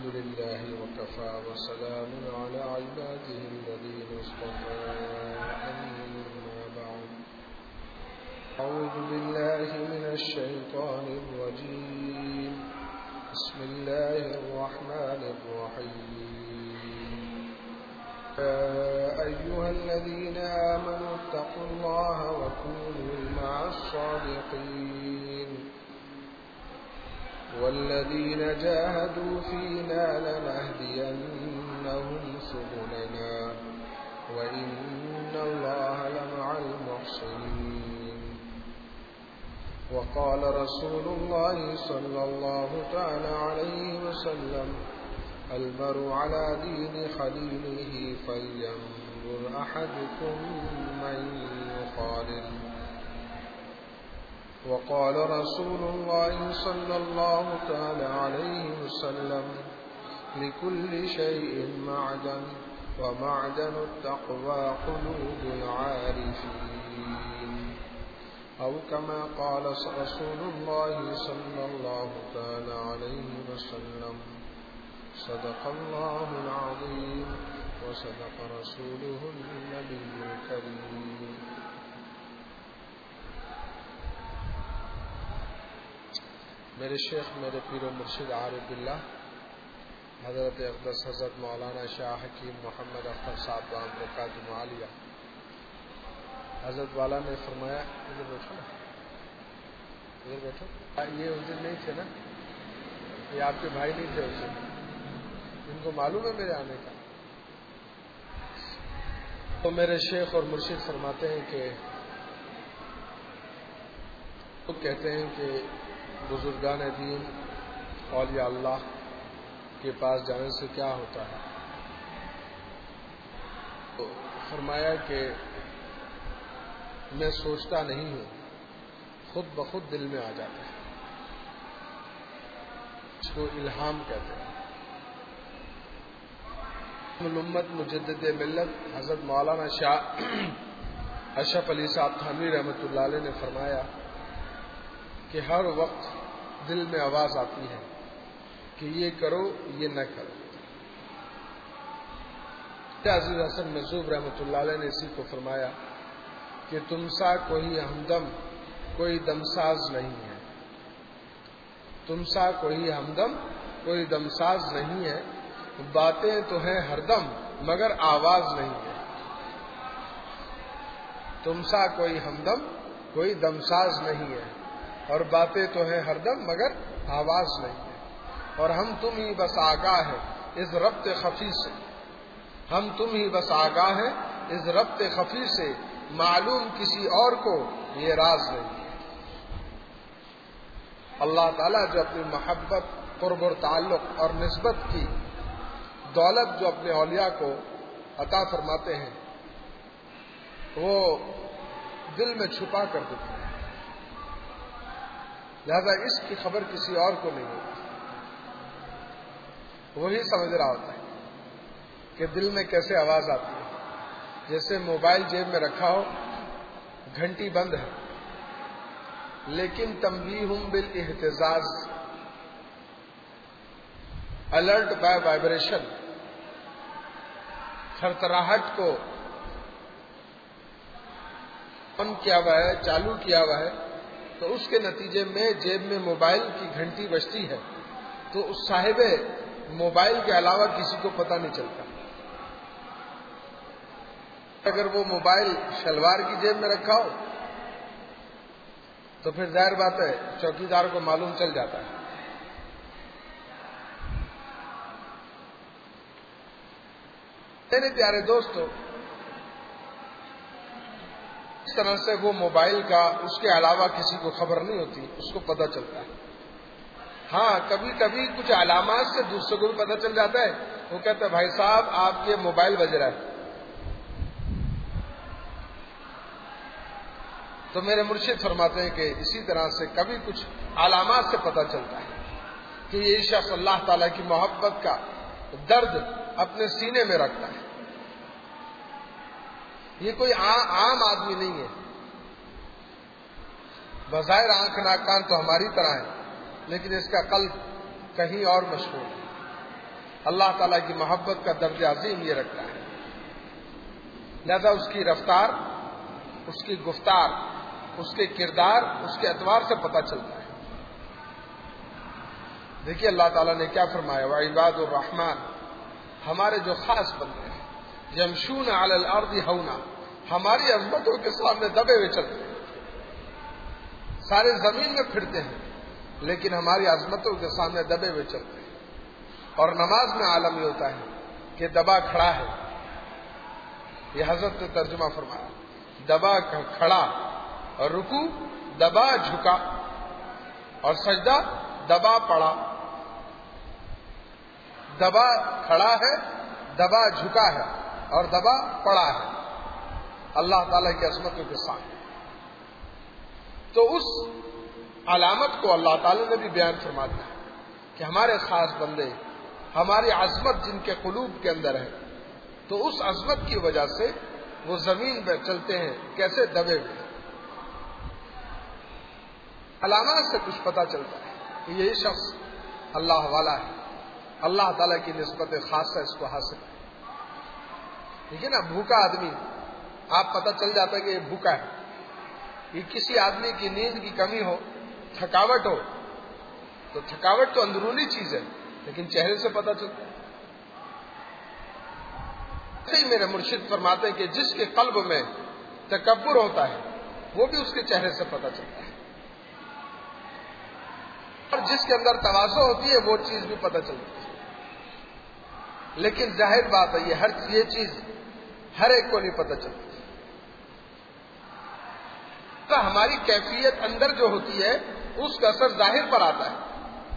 لله وكفى وسلام على عباده الذين اصطفى أما بعد أعوذ بالله من الشيطان الرجيم بسم الله الرحمن الرحيم يا أيها الذين آمنوا اتقوا الله وكونوا مع الصادقين والذين جاهدوا فينا لنهدينهم سبلنا وإن الله لمع المحسنين وقال رسول الله صلى الله تعالى عليه وسلم المرء على دين خليله فلينظر أحدكم من يخالل وقال رسول الله صلى الله تعالى عليه وسلم لكل شيء معدن ومعدن التقوى قلوب العارفين أو كما قال رسول الله صلى الله تعالى عليه وسلم صدق الله العظيم وصدق رسوله النبي الكريم. میرے شیخ میرے پیر و مرشد عارف باللہ حضرت اقدس حضرت مولانا شاہ حکیم محمد اختر صاحب دام برکاتہ عالیہ حضرت والا نے فرمایا ادھر بیٹھو نا ادھر بیٹھو. یہ اس دن نہیں تھے نا, یہ آپ کے بھائی نہیں تھے اس دن, ان کو معلوم ہے میرے آنے کا. تو میرے شیخ اور مرشد فرماتے ہیں کہ وہ کہتے ہیں کہ بزرگان دین اولیاء اللہ کے پاس جانے سے کیا ہوتا ہے. تو فرمایا کہ میں سوچتا نہیں ہوں, خود بخود دل میں آ جاتا ہے. اس کو الہام کہتے ہیں. امت مجدد ملت حضرت مولانا شاہ اشرف علی صاحب تھانوی رحمۃ اللہ علیہ نے فرمایا کہ ہر وقت دل میں آواز آتی ہے کہ یہ کرو یہ نہ کرو. عزیز حسن مذہوب رحمۃ اللہ علیہ نے اسی کو فرمایا کہ تم سا کوئی ہمدم کوئی دمساز نہیں ہے. تم سا کوئی ہمدم کوئی دمساز نہیں ہے, باتیں تو ہیں ہر دم مگر آواز نہیں ہے. تم سا کوئی ہمدم کوئی دمساز نہیں ہے اور باتیں تو ہیں ہر دم مگر آواز نہیں ہے. اور ہم تم ہی بس آگاہ ہے اس ربط خفی سے, ہم تم ہی بس آگاہ ہے اس ربط خفی سے, معلوم کسی اور کو یہ راز نہیں ہے. اللہ تعالیٰ جو اپنی محبت قرب اور تعلق اور نسبت کی دولت جو اپنے اولیاء کو عطا فرماتے ہیں وہ دل میں چھپا کر دیتے ہیں, لہذا اس کی خبر کسی اور کو نہیں ہوتی. وہی سمجھ رہا ہوتا ہے کہ دل میں کیسے آواز آتی ہے. جیسے موبائل جیب میں رکھا ہو, گھنٹی بند ہے لیکن تنبیہم بالاہتزاز, الرٹ بائی وائبریشن, تھرتھراہٹ کو آن کیا ہوا ہے, چالو کیا ہوا ہے, تو اس کے نتیجے میں جیب میں موبائل کی گھنٹی بجتی ہے تو اس صاحب موبائل کے علاوہ کسی کو پتہ نہیں چلتا. اگر وہ موبائل شلوار کی جیب میں رکھا ہو تو پھر ظاہر بات ہے چوکیدار کو معلوم چل جاتا ہے. میرے پیارے دوستو, اس طرح سے وہ موبائل کا اس کے علاوہ کسی کو خبر نہیں ہوتی, اس کو پتہ چلتا ہے. ہاں کبھی کبھی کچھ علامات سے دوسروں کو بھی پتہ چل جاتا ہے. وہ کہتا ہے بھائی صاحب آپ کے موبائل بج رہا ہے. تو میرے مرشد فرماتے ہیں کہ اسی طرح سے کبھی کچھ علامات سے پتہ چلتا ہے کہ یہ شخص اللہ تعالیٰ کی محبت کا درد اپنے سینے میں رکھتا ہے. یہ کوئی عام آدمی نہیں ہے. بظاہر آنکھ ناک کان تو ہماری طرح ہے لیکن اس کا قلب کہیں اور مشغول ہے. اللہ تعالیٰ کی محبت کا درجہ عظیم یہ رکھتا ہے. لہذا اس کی رفتار، اس کی گفتار، اس کے کردار، اس کے اعتبار سے پتہ چلتا ہے. دیکھیے اللہ تعالیٰ نے کیا فرمایا، وعباد الرحمن، ہمارے جو خاص بندے ہیں، یمشون علی الارض ہونا، ہماری عظمتوں کے سامنے دبے ہوئے چلتے ہیں. سارے زمین میں پھرتے ہیں لیکن ہماری عظمتوں کے سامنے دبے ہوئے چلتے ہیں. اور نماز میں عالم یہ ہوتا ہے کہ دبا کھڑا ہے. یہ حضرت نے ترجمہ فرمایا، دبا کھڑا، اور رکوع دبا جھکا، اور سجدہ دبا پڑا. دبا کھڑا ہے، دبا جھکا ہے، اور دبا پڑا ہے اللہ تعالیٰ کی عظمتوں کے سامنے. تو اس علامت کو اللہ تعالیٰ نے بھی بیان فرما دیا کہ ہمارے خاص بندے، ہماری عظمت جن کے قلوب کے اندر ہے، تو اس عظمت کی وجہ سے وہ زمین پہ چلتے ہیں کیسے دبے ہوئے. علامات سے کچھ پتہ چلتا ہے کہ یہ شخص اللہ والا ہے، اللہ تعالیٰ کی نسبت خاصہ اس کو حاصل ہے. ٹھیک ہے نا، بھوکا آدمی آپ پتہ چل جاتا ہے کہ یہ بھوکا ہے. یہ کسی آدمی کی نیند کی کمی ہو، تھکاوٹ ہو، تو تھکاوٹ تو اندرونی چیز ہے لیکن چہرے سے پتہ چلتا ہے. ایسے ہی میرے مرشد فرماتے ہیں کہ جس کے قلب میں تکبر ہوتا ہے وہ بھی اس کے چہرے سے پتہ چلتا ہے، اور جس کے اندر تواضع ہوتی ہے وہ چیز بھی پتہ چلتی ہے. لیکن ظاہر بات ہے یہ چیز ہر ایک کو نہیں پتہ چلتی. تو ہماری کیفیت اندر جو ہوتی ہے اس کا اثر ظاہر پر آتا ہے.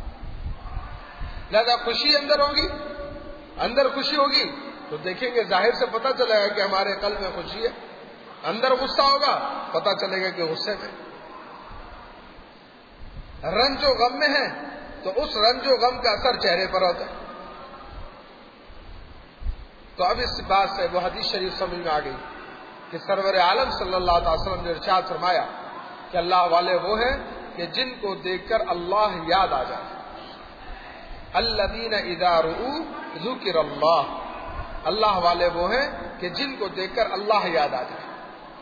لہذا خوشی اندر ہوگی، اندر خوشی ہوگی تو دیکھیں گے ظاہر سے پتہ چلے گا کہ ہمارے قلب میں خوشی ہے. اندر غصہ ہوگا پتہ چلے گا کہ غصے میں. رنج و غم میں ہے تو اس رنج و غم کا اثر چہرے پر ہوتا ہے. تو اب اس بات سے وہ حدیث شریف سمجھ میں آ گئی کہ سرور عالم صلی اللہ علیہ وسلم نے ارشاد فرمایا کہ اللہ والے وہ ہیں کہ جن کو دیکھ کر اللہ یاد آ جائے. الذین اذا رؤوا ذکر اللہ، اللہ والے وہ ہیں کہ جن کو دیکھ کر اللہ یاد آ جائے.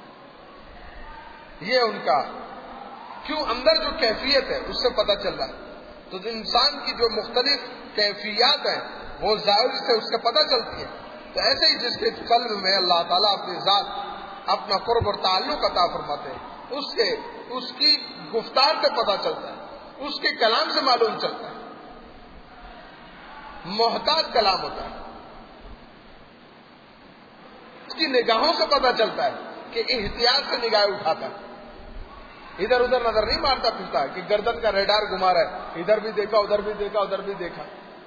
یہ ان کا کیوں اندر جو کیفیت ہے اس سے پتہ چل رہا ہے. تو انسان کی جو مختلف کیفیات ہیں وہ ظاہر سے اس سے پتہ چلتی ہے. تو ایسے ہی جس کے قلب میں اللہ تعالیٰ اپنی ذات، اپنا قرب اور تعلق عطا فرماتے ہیں، اس کی گفتار سے پتہ چلتا ہے، اس کے کلام سے معلوم چلتا ہے. محتاط کلام ہوتا ہے. اس کی نگاہوں سے پتہ چلتا ہے کہ احتیاط سے نگاہ اٹھاتا ہے، ادھر ادھر نظر نہیں مارتا پھرتا کہ گردن کا ریڈار گھما رہا ہے، ادھر بھی دیکھا ادھر بھی دیکھا ادھر بھی دیکھا.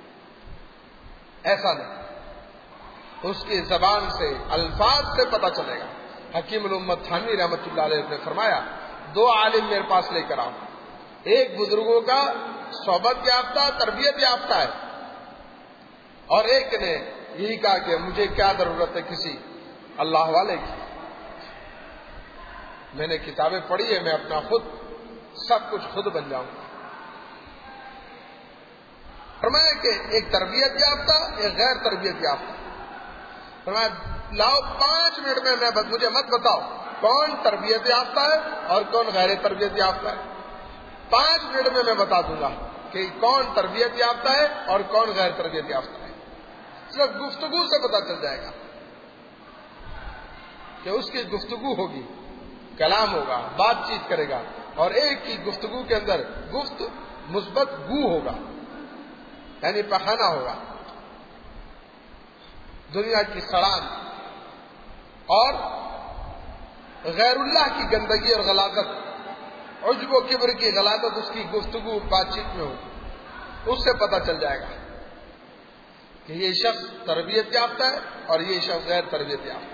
ایسا نہیں، اس کی زبان سے، الفاظ سے پتہ چلے گا. حکیم الامت تھانوی رحمۃ اللہ علیہ نے فرمایا 2 عالم میرے پاس لے کر آؤ. ایک بزرگوں کا صحبت یافتہ، تربیت یافتہ ہے، اور ایک نے یہی کہا کہ مجھے کیا ضرورت ہے کسی اللہ والے کی، میں نے کتابیں پڑھی ہے، میں اپنا خود سب کچھ خود بن جاؤں گا. فرمایا کہ ایک تربیت یافتہ، ایک غیر تربیت یافتہ. فرمایا لاؤ 5 منٹ میں مجھے مت بتاؤ کون تربیت یافتہ ہے اور کون غیر تربیت یافتہ ہے. 5 منٹ میں بتا دوں گا کہ کون تربیت یافتہ ہے اور کون غیر تربیت یافتہ ہے. صرف گفتگو سے پتہ چل جائے گا کہ اس کی گفتگو ہوگی، کلام ہوگا، بات چیت کرے گا، اور ایک کی گفتگو کے اندر مثبت گو ہوگا، یعنی پخانا ہوگا، دنیا کی سڑان اور غیر اللہ کی گندگی اور غلاظت، عجب و کبر کی غلاظت اس کی گفتگو بات چیت میں ہوگی. اس سے پتہ چل جائے گا کہ یہ شخص تربیت یافتہ ہے اور یہ شخص غیر تربیت یافتہ ہے.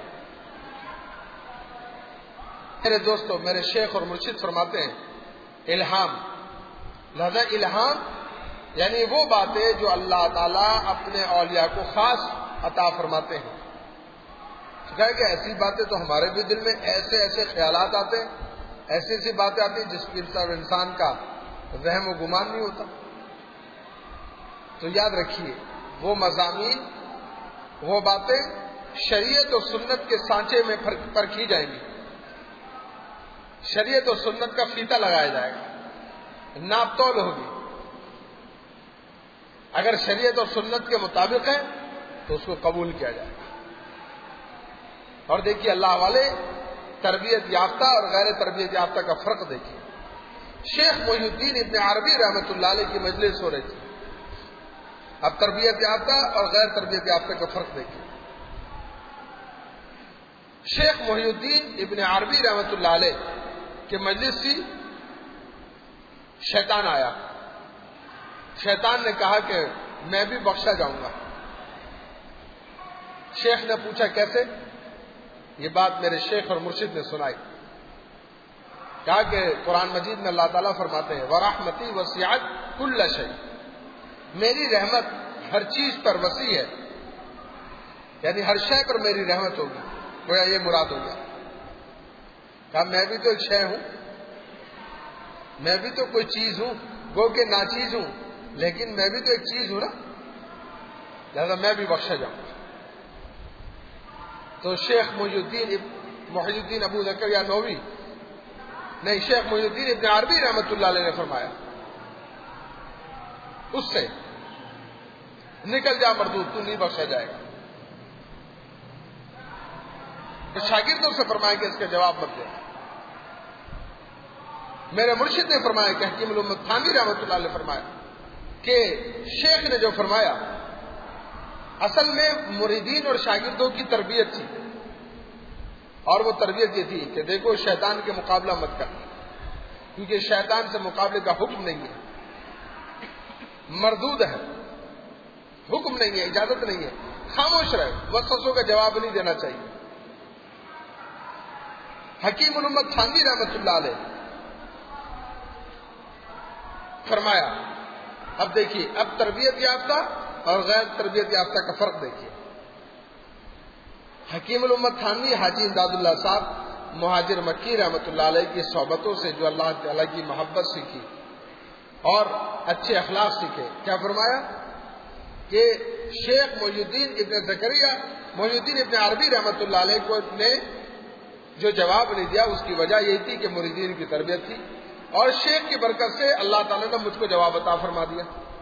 میرے دوستو، میرے شیخ اور مرشد فرماتے ہیں الہام. لہذا الہام یعنی وہ باتیں جو اللہ تعالیٰ اپنے اولیاء کو خاص عطا فرماتے ہیں. کہا کہ ایسی باتیں تو ہمارے بھی دل میں ایسے ایسے خیالات آتے ہیں، ایسی ایسی باتیں آتی ہیں جس کی انسان کا وہم و گمان نہیں ہوتا. تو یاد رکھیے وہ مضامین، وہ باتیں شریعت و سنت کے سانچے میں پرکھی جائیں گی، شریعت و سنت کا فیتہ لگایا جائے گا، ناپ تول ہوگی۔ اگر شریعت اور سنت کے مطابق ہے تو اس کو قبول کیا جائے گا۔ اور دیکھیے اللہ والے، تربیت یافتہ اور غیر تربیت یافتہ کا فرق دیکھیے۔ شیخ محی الدین ابن عربی رحمۃ اللہ علیہ کی مجلس ہو رہی تھی، اب تربیت یافتہ اور غیر تربیت یافتہ کا فرق دیکھیے۔ شیخ محی الدین ابن عربی رحمۃ اللہ علیہ کی مجلس تھی، شیطان آیا، شیطان نے کہا کہ میں بھی بخشا جاؤں گا۔ شیخ نے پوچھا کیسے؟ یہ بات میرے شیخ اور مرشد نے سنائی، کہا کہ قرآن مجید میں اللہ تعالیٰ فرماتے ہیں وَرَحْمَتِي وَسِعَتْ كُلَّ شَيْءٍ، میری رحمت ہر چیز پر وسیع ہے، یعنی ہر شے پر میری رحمت ہوگی، گویا یہ مراد ہو گیا۔ کہا میں بھی تو ایک شے ہوں، میں بھی تو کوئی چیز ہوں، گو کہ ناچیز ہوں، لیکن میں بھی تو ایک چیز ہوں نا، لہذا میں بھی بخشا جاؤں گا۔ تو شیخ محی الدین ابو زکریا نووی نہیں، شیخ محی الدین ابن عربی رحمۃ اللہ علیہ نے فرمایا اس سے نکل جا مردود، تو نہیں بخشا جائے گا۔ تو شاگردوں سے فرمایا کہ اس کا جواب مت دے۔ میرے مرشد نے فرمایا کہ حکیم الامت تھانوی رحمۃ اللہ علیہ فرمایا کہ شیخ نے جو فرمایا اصل میں مریدین اور شاگردوں کی تربیت تھی، اور وہ تربیت یہ تھی کہ دیکھو شیطان کے مقابلہ مت کر، کیونکہ شیطان سے مقابلے کا حکم نہیں ہے، مردود ہے، حکم نہیں ہے، اجازت نہیں ہے، خاموش رہے، وسوسوں کا جواب نہیں دینا چاہیے۔ حکیم الامت تھانوی رحمۃ اللہ علیہ فرمایا اب دیکھیے، اب تربیت یافتہ اور غیر تربیت یافتہ کا فرق دیکھیے۔ حکیم الامت تھانوی حاجی امداد اللہ صاحب مہاجر مکی رحمۃ اللہ علیہ کی صحبتوں سے جو اللہ تعالیٰ کی محبت سیکھی اور اچھے اخلاق سیکھے، کیا فرمایا کہ شیخ محی الدین ابن زکریا محی الدین ابن عربی رحمۃ اللہ علیہ کو نے جو جواب نہیں دیا اس کی وجہ یہی تھی کہ مریدین کی تربیت تھی، اور شیخ کی برکت سے اللہ تعالیٰ نے مجھ کو جواب عطا فرما دیا۔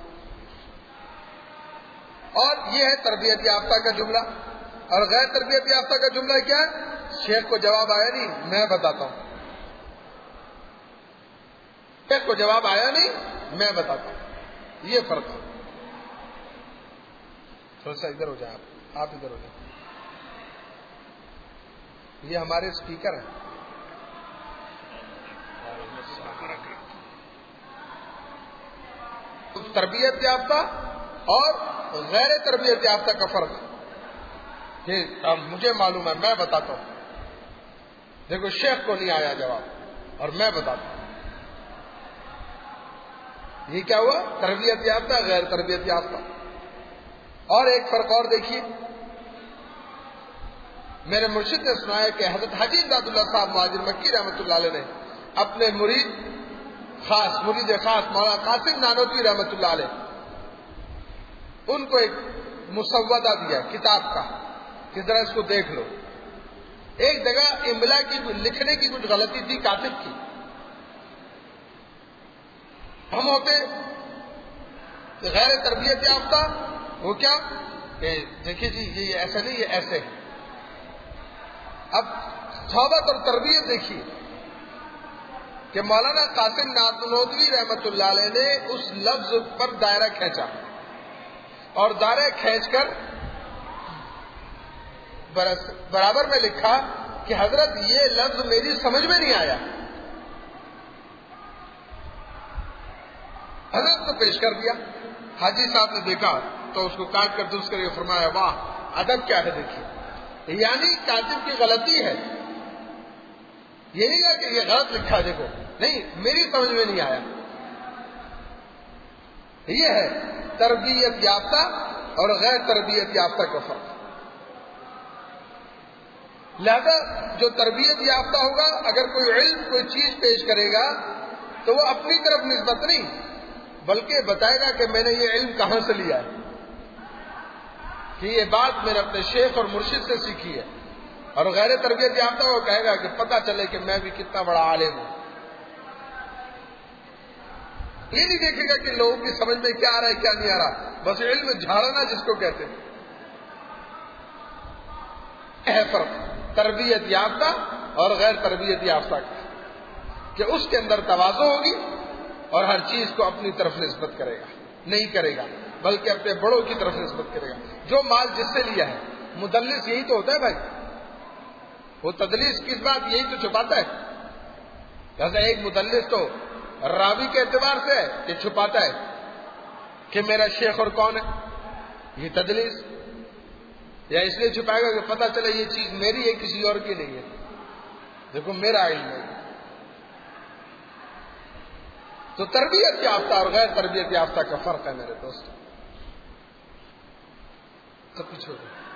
اور یہ ہے تربیت یافتہ کا جملہ، اور غیر تربیت یافتہ کا جملہ کیا ہے؟ شیخ کو جواب آیا نہیں، میں بتاتا ہوں۔ شیخ کو جواب آیا نہیں، میں بتاتا ہوں، یہ فرق ہے۔ تھوڑا سا ادھر ہو جائیں، آپ ادھر ہو جائیں، یہ ہمارے اسپیکر ہیں۔ تربیت یافتہ اور غیر تربیت یافتہ کا فرق یہ مجھے معلوم ہے، میں بتاتا ہوں۔ دیکھو شیخ کو نہیں آیا جواب اور میں بتاتا ہوں، یہ کیا ہوا؟ تربیت یافتہ غیر تربیت یافتہ۔ اور ایک فرق اور دیکھیے، میرے مرشد نے سنایا کہ حضرت حاجی امداد اللہ صاحب مہاجر مکی رحمۃ اللہ علیہ نے اپنے مرید خاص مولانا قاسم نانوتوی رحمۃ اللہ علیہ ان کو ایک مسودہ دیا کتاب کا کہ ذرا اس کو دیکھ لو۔ ایک جگہ املا کی لکھنے کی کچھ غلطی تھی کاتب کی، ہم ہوتے غیر تربیت یافتہ، وہ کیا کہ دیکھیے جی یہ ایسا نہیں، یہ ایسے ہے۔ اب صحبت اور تربیت دیکھیے کہ مولانا قاسم نانوتوی رحمۃ اللہ علیہ نے اس لفظ پر دائرہ کھینچا اور دائرہ کھینچ کر برابر میں لکھا کہ حضرت یہ لفظ میری سمجھ میں نہیں آیا، حضرت کو پیش کر دیا۔ حاجی صاحب نے دیکھا تو اس کو کاٹ کر درست کر کے فرمایا واہ ادب کیا ہے، دیکھیے یعنی کاتب کی غلطی ہے، یہ نہیں ہے کہ یہ غلط لکھا، دیکھو نہیں میری سمجھ میں نہیں آیا۔ یہ ہے تربیت یافتہ اور غیر تربیت یافتہ کا فرق۔ لہذا جو تربیت یافتہ ہوگا اگر کوئی علم کوئی چیز پیش کرے گا تو وہ اپنی طرف نسبت نہیں بلکہ بتائے گا کہ میں نے یہ علم کہاں سے لیا ہے، کہ یہ بات میں نے اپنے شیخ اور مرشد سے سیکھی ہے، اور غیر تربیت یافتہ وہ کہے گا کہ پتہ چلے کہ میں بھی کتنا بڑا عالم ہوں۔ یہ نہیں دیکھے گا کہ لوگوں کی سمجھ میں کیا آ رہا ہے کیا نہیں آ رہا، بس علم جھاڑنا جس کو کہتے ہیں۔ ہے فرق تربیت یافتہ اور غیر تربیت یافتہ کا، کہ اس کے اندر تواضع ہوگی اور ہر چیز کو اپنی طرف نسبت کرے گا، نہیں کرے گا بلکہ اپنے بڑوں کی طرف نسبت کرے گا۔ جو مال جس سے لیا ہے، مدلس یہی تو ہوتا ہے بھائی، وہ تدلیس کس بات یہی تو چھپاتا ہے۔ جیسا ایک مدلس تو راوی کے اعتبار سے ہے کہ چھپاتا ہے کہ میرا شیخ اور کون ہے، یہ تدلیس، یا اس لیے چھپائے گا کہ پتہ چلے یہ چیز میری ہے کسی اور کی نہیں ہے، دیکھو میرا علم ہے۔ تو تربیت یافتہ اور غیر تربیت یافتہ کا فرق ہے میرے دوست۔ سب کچھ ہو گیا،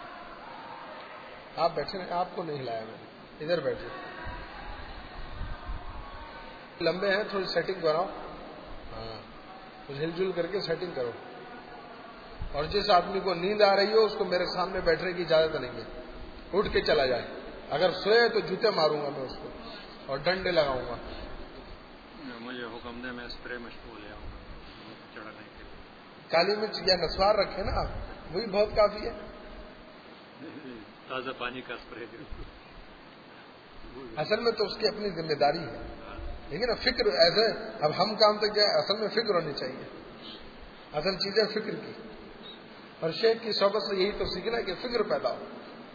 آپ بیٹھے رہے، آپ کو نہیں ہلایا میں نے، ادھر بیٹھے، لمبے ہیں، تھوڑی سیٹنگ کراؤ، ہاں کچھ ہل جل کر کے سیٹنگ کرو، اور جس آدمی کو نیند آ رہی ہو اس کو میرے سامنے بیٹھنے کی اجازت نہیں ہے، اٹھ کے چلا جائے، اگر سوئے تو جوتے ماروں گا میں اس کو اور ڈنڈے لگاؤں گا۔ مجھے حکم دے میں اسپرے مشکو لے آؤں گا چڑھنے کے لیے، کالی مرچ یا نسوار رکھے نا آپ، وہی بہت کافی ہے۔ تازہ پانی کا اسپرے دے، اصل میں تو اس کی اپنی ذمہ داری ہے، لیکن فکر ایسے اب ہم کام تک جائے، اصل میں فکر ہونی چاہیے، اصل چیز ہے فکر کی، اور شیخ کی صحبت سے یہی تو سیکھنا کہ فکر پیدا ہو۔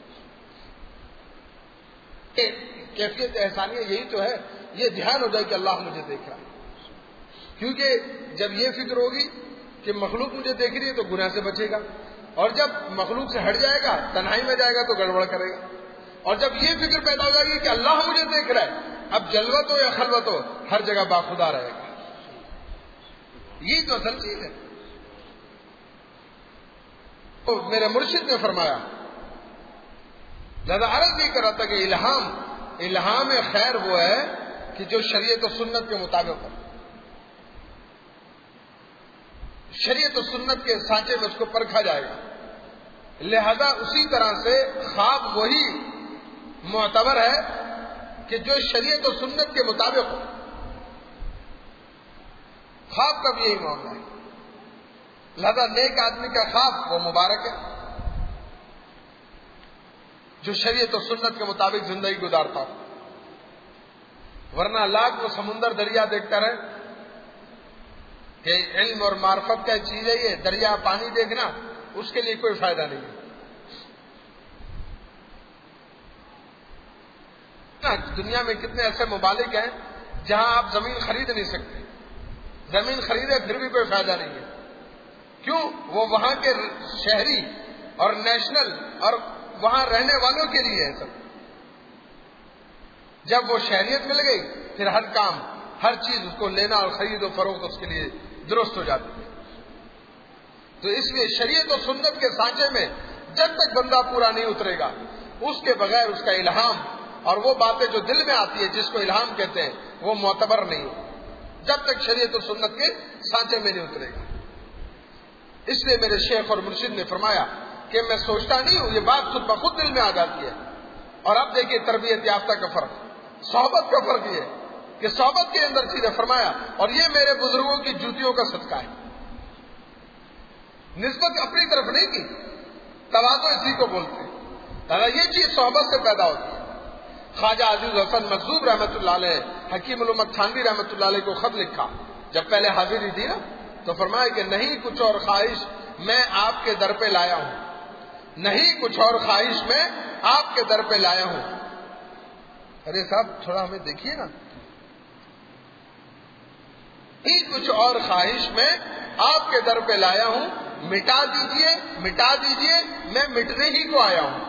کیفیت احسانیہ یہی تو ہے، یہ دھیان ہو جائے کہ اللہ مجھے دیکھ رہا ہے، کیونکہ جب یہ فکر ہوگی کہ مخلوق مجھے دیکھ رہی ہے تو گناہ سے بچے گا، اور جب مخلوق سے ہٹ جائے گا تنہائی میں جائے گا تو گڑبڑ کرے گا، اور جب یہ فکر پیدا ہو جائے گی کہ اللہ مجھے دیکھ رہا ہے، اب جلوت ہو یا خلوت ہو ہر جگہ باخدا رہے گا۔ یہی تو اصل چیز ہے۔ تو میرے مرشد نے فرمایا، زیادہ عرض نہیں کر رہا تھا کہ الہام خیر وہ ہے کہ جو شریعت و سنت کے مطابق ہو، شریعت و سنت کے سانچے میں اس کو پرکھا جائے گا، لہذا اسی طرح سے خواب وہی معتبر ہے کہ جو شریعت و سنت کے مطابق ہو۔ خواب کا بھی یہی معاملہ ہے، لہذا نیک آدمی کا خواب وہ مبارک ہے جو شریعت و سنت کے مطابق زندگی گزارتا ہو، ورنہ لاکھ وہ سمندر دریا دیکھتا رہے کہ علم اور معرفت کا چیز ہے یہ دریا پانی دیکھنا، اس کے لیے کوئی فائدہ نہیں ہے۔ دنیا میں کتنے ایسے ممالک ہیں جہاں آپ زمین خرید نہیں سکتے، زمین خریدے پھر بھی کوئی فائدہ نہیں ہے، کیوں؟ وہ وہاں کے شہری اور نیشنل اور وہاں رہنے والوں کے لیے ہے سب۔ جب وہ شہریت مل گئی پھر ہر کام ہر چیز اس کو لینا اور خرید و فروخت اس کے لیے درست ہو جاتی ہے۔ تو اس لیے شریعت و سنت کے سانچے میں جب تک بندہ پورا نہیں اترے گا، اس کے بغیر اس کا الہام اور وہ باتیں جو دل میں آتی ہے جس کو الہام کہتے ہیں وہ معتبر نہیں ہو، جب تک شریعت و سنت کے سانچے میں نہیں اترے گا۔ اس لیے میرے شیخ اور مرشد نے فرمایا کہ میں سوچتا نہیں ہوں، یہ بات خود بخود دل میں آ جاتی ہے۔ اور اب دیکھیے تربیت یافتہ کا فرق، صحبت کا فرق یہ کہ صحبت کے اندر چیزیں فرمایا، اور یہ میرے بزرگوں کی جوتیوں کا صدقہ ہے، نسبت اپنی طرف نہیں کی، تواضع اسی کو بولتے ہیں، دادا یہ چیز صحبت سے پیدا ہوتی ہے۔ خواجہ عزیز حسن مخزوم رحمۃ اللہ علیہ حکیم الامت تھانوی رحمۃ اللہ علیہ کو خط لکھا، جب پہلے حاضری دی نا تو فرمایا کہ نہیں کچھ اور خواہش میں آپ کے در پہ لایا ہوں، نہیں کچھ اور خواہش میں آپ کے در پہ لایا ہوں۔ ارے صاحب تھوڑا ہمیں دیکھیے نا، نہیں کچھ اور خواہش میں آپ کے در پہ لایا ہوں، مٹا دیجئے میں مٹنے ہی کو آیا ہوں،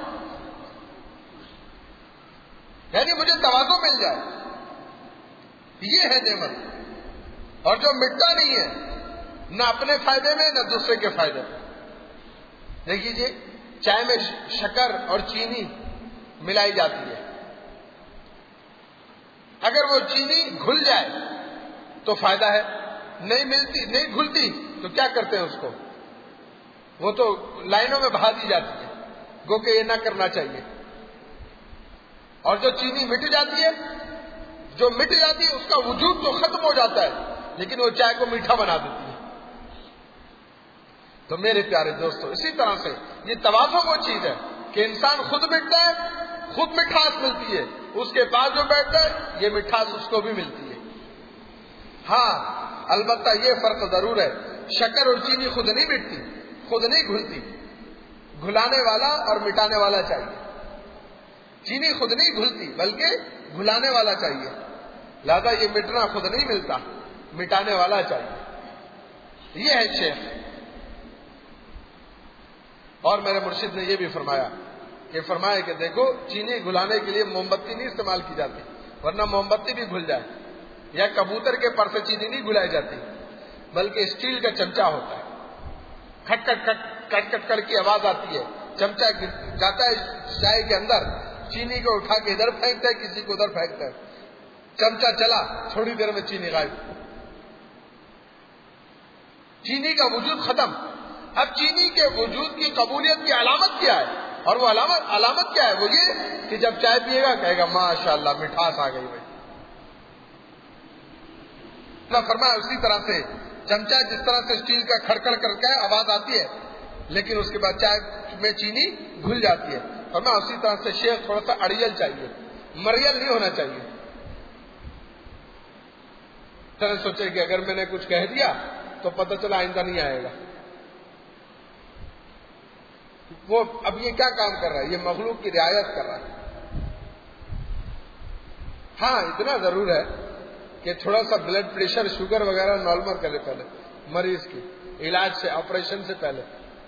یعنی مجھے تواضع مل جائے، یہ ہے نعمت۔ اور جو مٹتا نہیں ہے نہ اپنے فائدے میں نہ دوسرے کے فائدے میں۔ دیکھیے چائے میں شکر اور چینی ملائی جاتی ہے، اگر وہ چینی گھل جائے تو فائدہ ہے، نہیں گھلتی تو کیا کرتے ہیں اس کو وہ تو لائنوں میں بہا دی جاتی ہے، گو کہ یہ نہ کرنا چاہیے. اور جو چینی مٹ جاتی ہے، اس کا وجود تو ختم ہو جاتا ہے، لیکن وہ چائے کو میٹھا بنا دیتی ہے. تو میرے پیارے دوستو، اسی طرح سے یہ توازن وہ چیز ہے کہ انسان خود مٹتا ہے، خود مٹھاس ملتی ہے، اس کے پاس جو بیٹھتا ہے یہ مٹھاس اس کو بھی ملتی ہے. ہاں البتہ یہ فرق ضرور ہے، شکر اور چینی خود نہیں مٹتی، خود نہیں گھلتی، گھلانے والا اور مٹانے والا چاہیے. چینی خود نہیں گھلتی بلکہ گھلانے والا چاہیے. لہذا یہ مٹنا خود نہیں ملتا، مٹانے والا چاہیے. یہ ہے شیخ. اور میرے مرشد نے یہ بھی فرمایا کہ دیکھو چینی گھلانے کے لیے موم بتی نہیں استعمال کی جاتی، ورنہ موم بتی بھی گھل جائے. یا کبوتر کے پر سے چینی نہیں گھلائی جاتی، بلکہ اسٹیل کا چمچہ ہوتا ہے، کھٹ کٹ کٹ کٹ کٹ کر کی آواز آتی ہے، چمچہ جاتا ہے چائے کے اندر، چینی کو اٹھا کے ادھر پھینکتا ہے، کسی کو ادھر پھینکتا ہے، چمچہ چلا، تھوڑی دیر میں چینی غائب. چینی کا وجود ختم. اب چینی کے وجود کی قبولیت کی علامت کیا ہے؟ اور وہ علامت کیا ہے؟ وہ یہ کہ جب چائے پیے گا کہے گا ماشاءاللہ مٹھاس آ گئی. فرمایا اسی طرح سے چمچہ جس طرح سے اسٹیل کا کھڑکڑ کر کے آواز آتی ہے، لیکن اس کے بعد چائے میں چینی گھل جاتی ہے. فرمایا اسی طرح سے شیخ تھوڑا سا اڑیل چاہیے، مریل نہیں ہونا چاہیے. طرح سوچے کہ اگر میں نے کچھ کہہ دیا تو پتہ چلا آئندہ نہیں آئے گا. وہ اب یہ کیا کام کر رہا ہے؟ یہ مخلوق کی رعایت کر رہا ہے. ہاں اتنا ضرور ہے کہ تھوڑا سا بلڈ پریشر شوگر وغیرہ نارمل کرے پہلے مریض کی، علاج سے، آپریشن سے پہلے.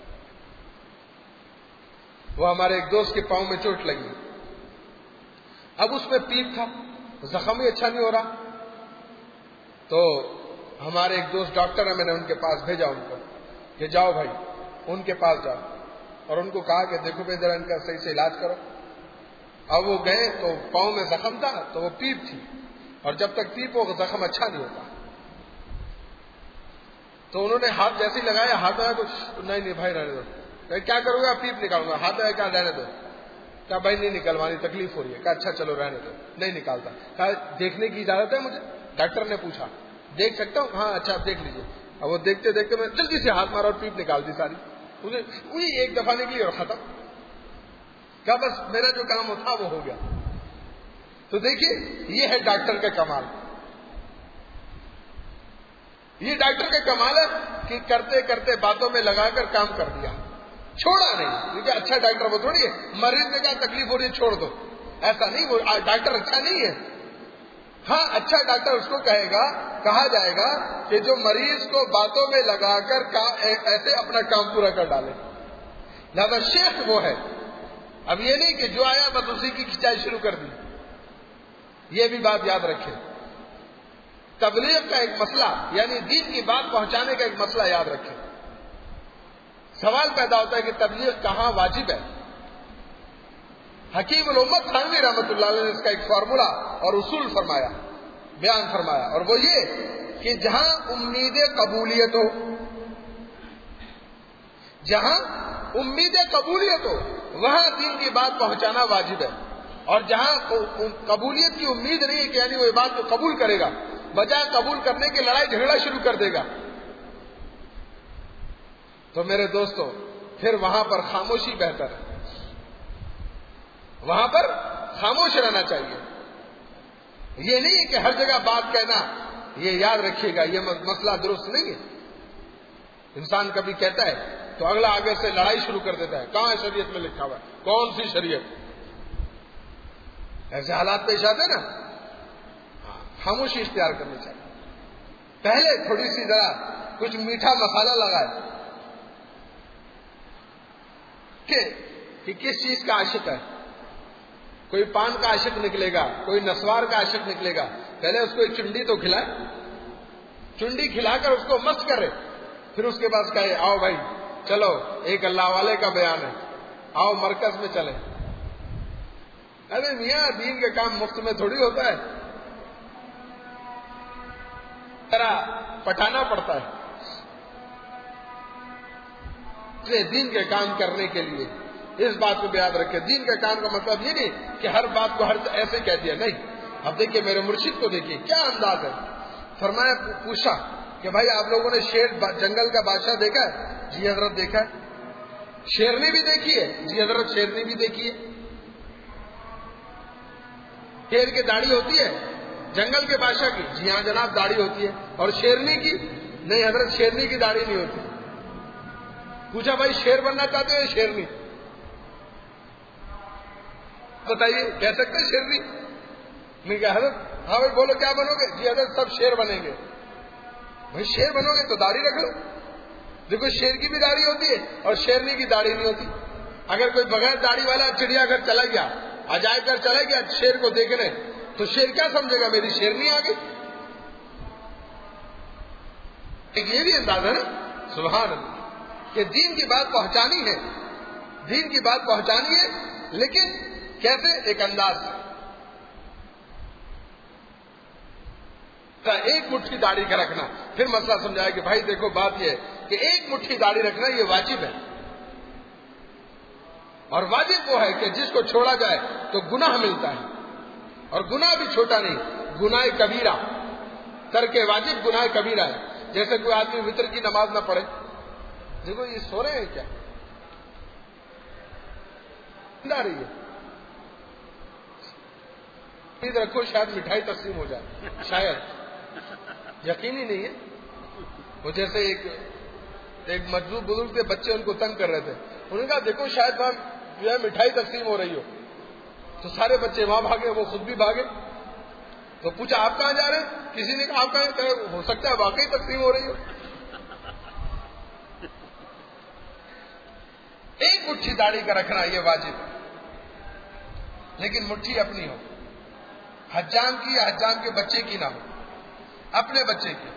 وہ ہمارے ایک دوست کے پاؤں میں چوٹ لگی، اب اس میں پیپ تھا، زخم ہی اچھا نہیں ہو رہا. تو ہمارے ایک دوست ڈاکٹر ہیں، میں نے ان کے پاس بھیجا ان کو کہ جاؤ بھائی ان کے پاس جاؤ، اور ان کو کہا کہ دیکھو بھائی ذرا ان کا صحیح سے علاج کرو. اب وہ گئے تو پاؤں میں زخم تھا تو وہ پیپ تھی، اور جب تک پیپ ہو زخم اچھا نہیں ہوتا. تو انہوں نے ہاتھ جیسے لگایا، ہاتھ آیا کچھ نہیں بھائی رہنے دو. کہ کیا کروں گا؟ پیپ نکالوں گا. ہاتھ آیا کیا؟ رہنے دو. کیا بھائی نہیں نکلوانی، تکلیف ہو رہی ہے. کہا اچھا چلو رہنے دو. نہیں نکالتا. کہا دیکھنے کی اجازت ہے مجھے؟ ڈاکٹر نے پوچھا. دیکھ سکتا ہوں؟ ہاں اچھا آپ دیکھ لیجیے. اب وہ دیکھتے دیکھتے میں جلدی سے ہاتھ مارا اور پیپ نکال دی ساری. وہی ایک دفعہ نکلی اور ختم. کہا بس میرا جو کام تھا وہ ہو گیا. تو دیکھیے یہ ہے ڈاکٹر کا کمال. یہ ڈاکٹر کا کمال ہے کہ کرتے کرتے باتوں میں لگا کر کام کر دیا، چھوڑا نہیں. کیونکہ اچھا ڈاکٹر وہ تھوڑی ہے مریض نے کہا تکلیف ہو رہی ہے چھوڑ دو، ایسا نہیں. وہ ڈاکٹر اچھا نہیں ہے. ہاں اچھا ڈاکٹر اس کو کہا جائے گا کہ جو مریض کو باتوں میں لگا کر ایسے اپنا کام پورا کر ڈالے. لہذا شیخ وہ ہے. اب یہ نہیں کہ جو آیا بس اسی کی کھچائی شروع کر دی. یہ بھی بات یاد رکھیں، تبلیغ کا ایک مسئلہ یعنی دین کی بات پہنچانے کا ایک مسئلہ یاد رکھیں. سوال پیدا ہوتا ہے کہ تبلیغ کہاں واجب ہے. حکیم الامت تھانوی رحمۃ اللہ علیہ نے اس کا ایک فارمولا اور اصول بیان فرمایا، اور وہ یہ کہ جہاں امید قبولیت ہو، جہاں امید قبولیت ہو وہاں دین کی بات پہنچانا واجب ہے. اور جہاں قبولیت کی امید نہیں ہے کہ یعنی وہ یہ بات کو قبول کرے گا، بجائے قبول کرنے کے لڑائی جھگڑا شروع کر دے گا، تو میرے دوستو پھر وہاں پر خاموشی بہتر ہے. وہاں پر خاموش رہنا چاہیے. یہ نہیں کہ ہر جگہ بات کہنا. یہ یاد رکھیے گا یہ مسئلہ درست نہیں ہے. انسان کبھی کہتا ہے تو اگلا آگے سے لڑائی شروع کر دیتا ہے. کہاں شریعت میں لکھا ہوا ہے؟ کون سی شریعت؟ ایسے حالات پیش آتے ہیں نا. خاموشی اختیار کرنی چاہیے. پہلے تھوڑی سی ذرا کچھ میٹھا مسالہ لگائے کہ کس چیز کا عاشق ہے. کوئی پان کا عاشق نکلے گا، کوئی نسوار کا عاشق نکلے گا. پہلے اس کو ایک چنڈی تو کھلائے، چنڈی کھلا کر اس کو مست کرے، پھر اس کے بعد کہے آؤ بھائی چلو ایک اللہ والے کا بیان ہے، آؤ مرکز میں چلے. ارے میاں دین کے کام مفت میں تھوڑی ہوتا ہے، ذرا پٹانا پڑتا ہے. دین کے کام کرنے کے لیے اس بات کو یاد رکھے. دین کے کام کا مطلب یہ نہیں کہ ہر بات کو ہر ایسے کہہ دیا, نہیں. اب دیکھیے میرے مرشد کو دیکھیے کیا انداز ہے. فرمایا, پوچھا کہ بھائی آپ لوگوں نے شیر جنگل کا بادشاہ دیکھا ہے؟ جی حضرت دیکھا ہے. شیرنی بھی دیکھی ہے؟ جی حضرت شیرنی بھی دیکھی ہے. شیر کی داڑھی ہوتی ہے جنگل کے بادشاہ کی؟ جی ہاں جناب داڑھی ہوتی ہے. اور شیرنی کی؟ نہیں حضرت شیرنی کی داڑھی نہیں ہوتی. پوچھا بھائی شیر بننا چاہتے ہو یا شیرنی؟ بتائیے کہہ سکتے شیرنی؟ نہیں کہا حضرت ہاں بھائی بولو کیا بنو گے؟ جی حضرت سب شیر بنیں گے. بھائی شیر بنو گے تو داڑھی رکھ لو. دیکھو شیر کی بھی داڑھی ہوتی ہے اور شیرنی کی داڑھی نہیں ہوتی. اگر کوئی بغیر داڑھی والا چڑیا گھر چلا گیا, عجائب گھر چلا گیا شیر کو دیکھنے, تو شیر کیا سمجھے گا؟ میری شیرنی آ گئی. یہ بھی انداز ہے نا. سبحان اللہ, کہ دین کی بات پہنچانی ہے, دین کی بات پہنچانی ہے, لیکن کیسے؟ ایک انداز سے. ایک مٹھی داڑھی کا رکھنا, پھر مسئلہ سمجھایا کہ بھائی دیکھو بات یہ ہے کہ ایک مٹھی داڑھی رکھنا یہ واجب ہے, اور واجب وہ ہے کہ جس کو چھوڑا جائے تو گناہ ملتا ہے, اور گناہ بھی چھوٹا نہیں, گناہ کبیرہ. ترک واجب گناہ کبیرہ ہے. جیسے کوئی آدمی وتر کی نماز نہ پڑھے. دیکھو یہ سو رہے ہیں کیا؟ آ رہی ہے رکھو شاید مٹھائی تقسیم ہو جائے, شاید, یقینی نہیں ہے. وہ جیسے ایک مجذوب بزرگ تھے, بچے ان کو تنگ کر رہے تھے, انہوں نے کہا دیکھو شاید وہاں جو ہے مٹھائی تقسیم ہو رہی ہو. تو سارے بچے وہاں بھاگے, وہ خود بھی بھاگے. تو پوچھا آپ کہاں جا رہے ہیں؟ کسی نے کہا آپ کہاں, ہو سکتا ہے واقعی تقسیم ہو رہی ہو. ایک مٹھی داڑھی کا رکھنا یہ واجب ہے, لیکن مٹھی اپنی ہو, حجام کی یا حجام کے بچے کی نہ ہو, اپنے بچے کی.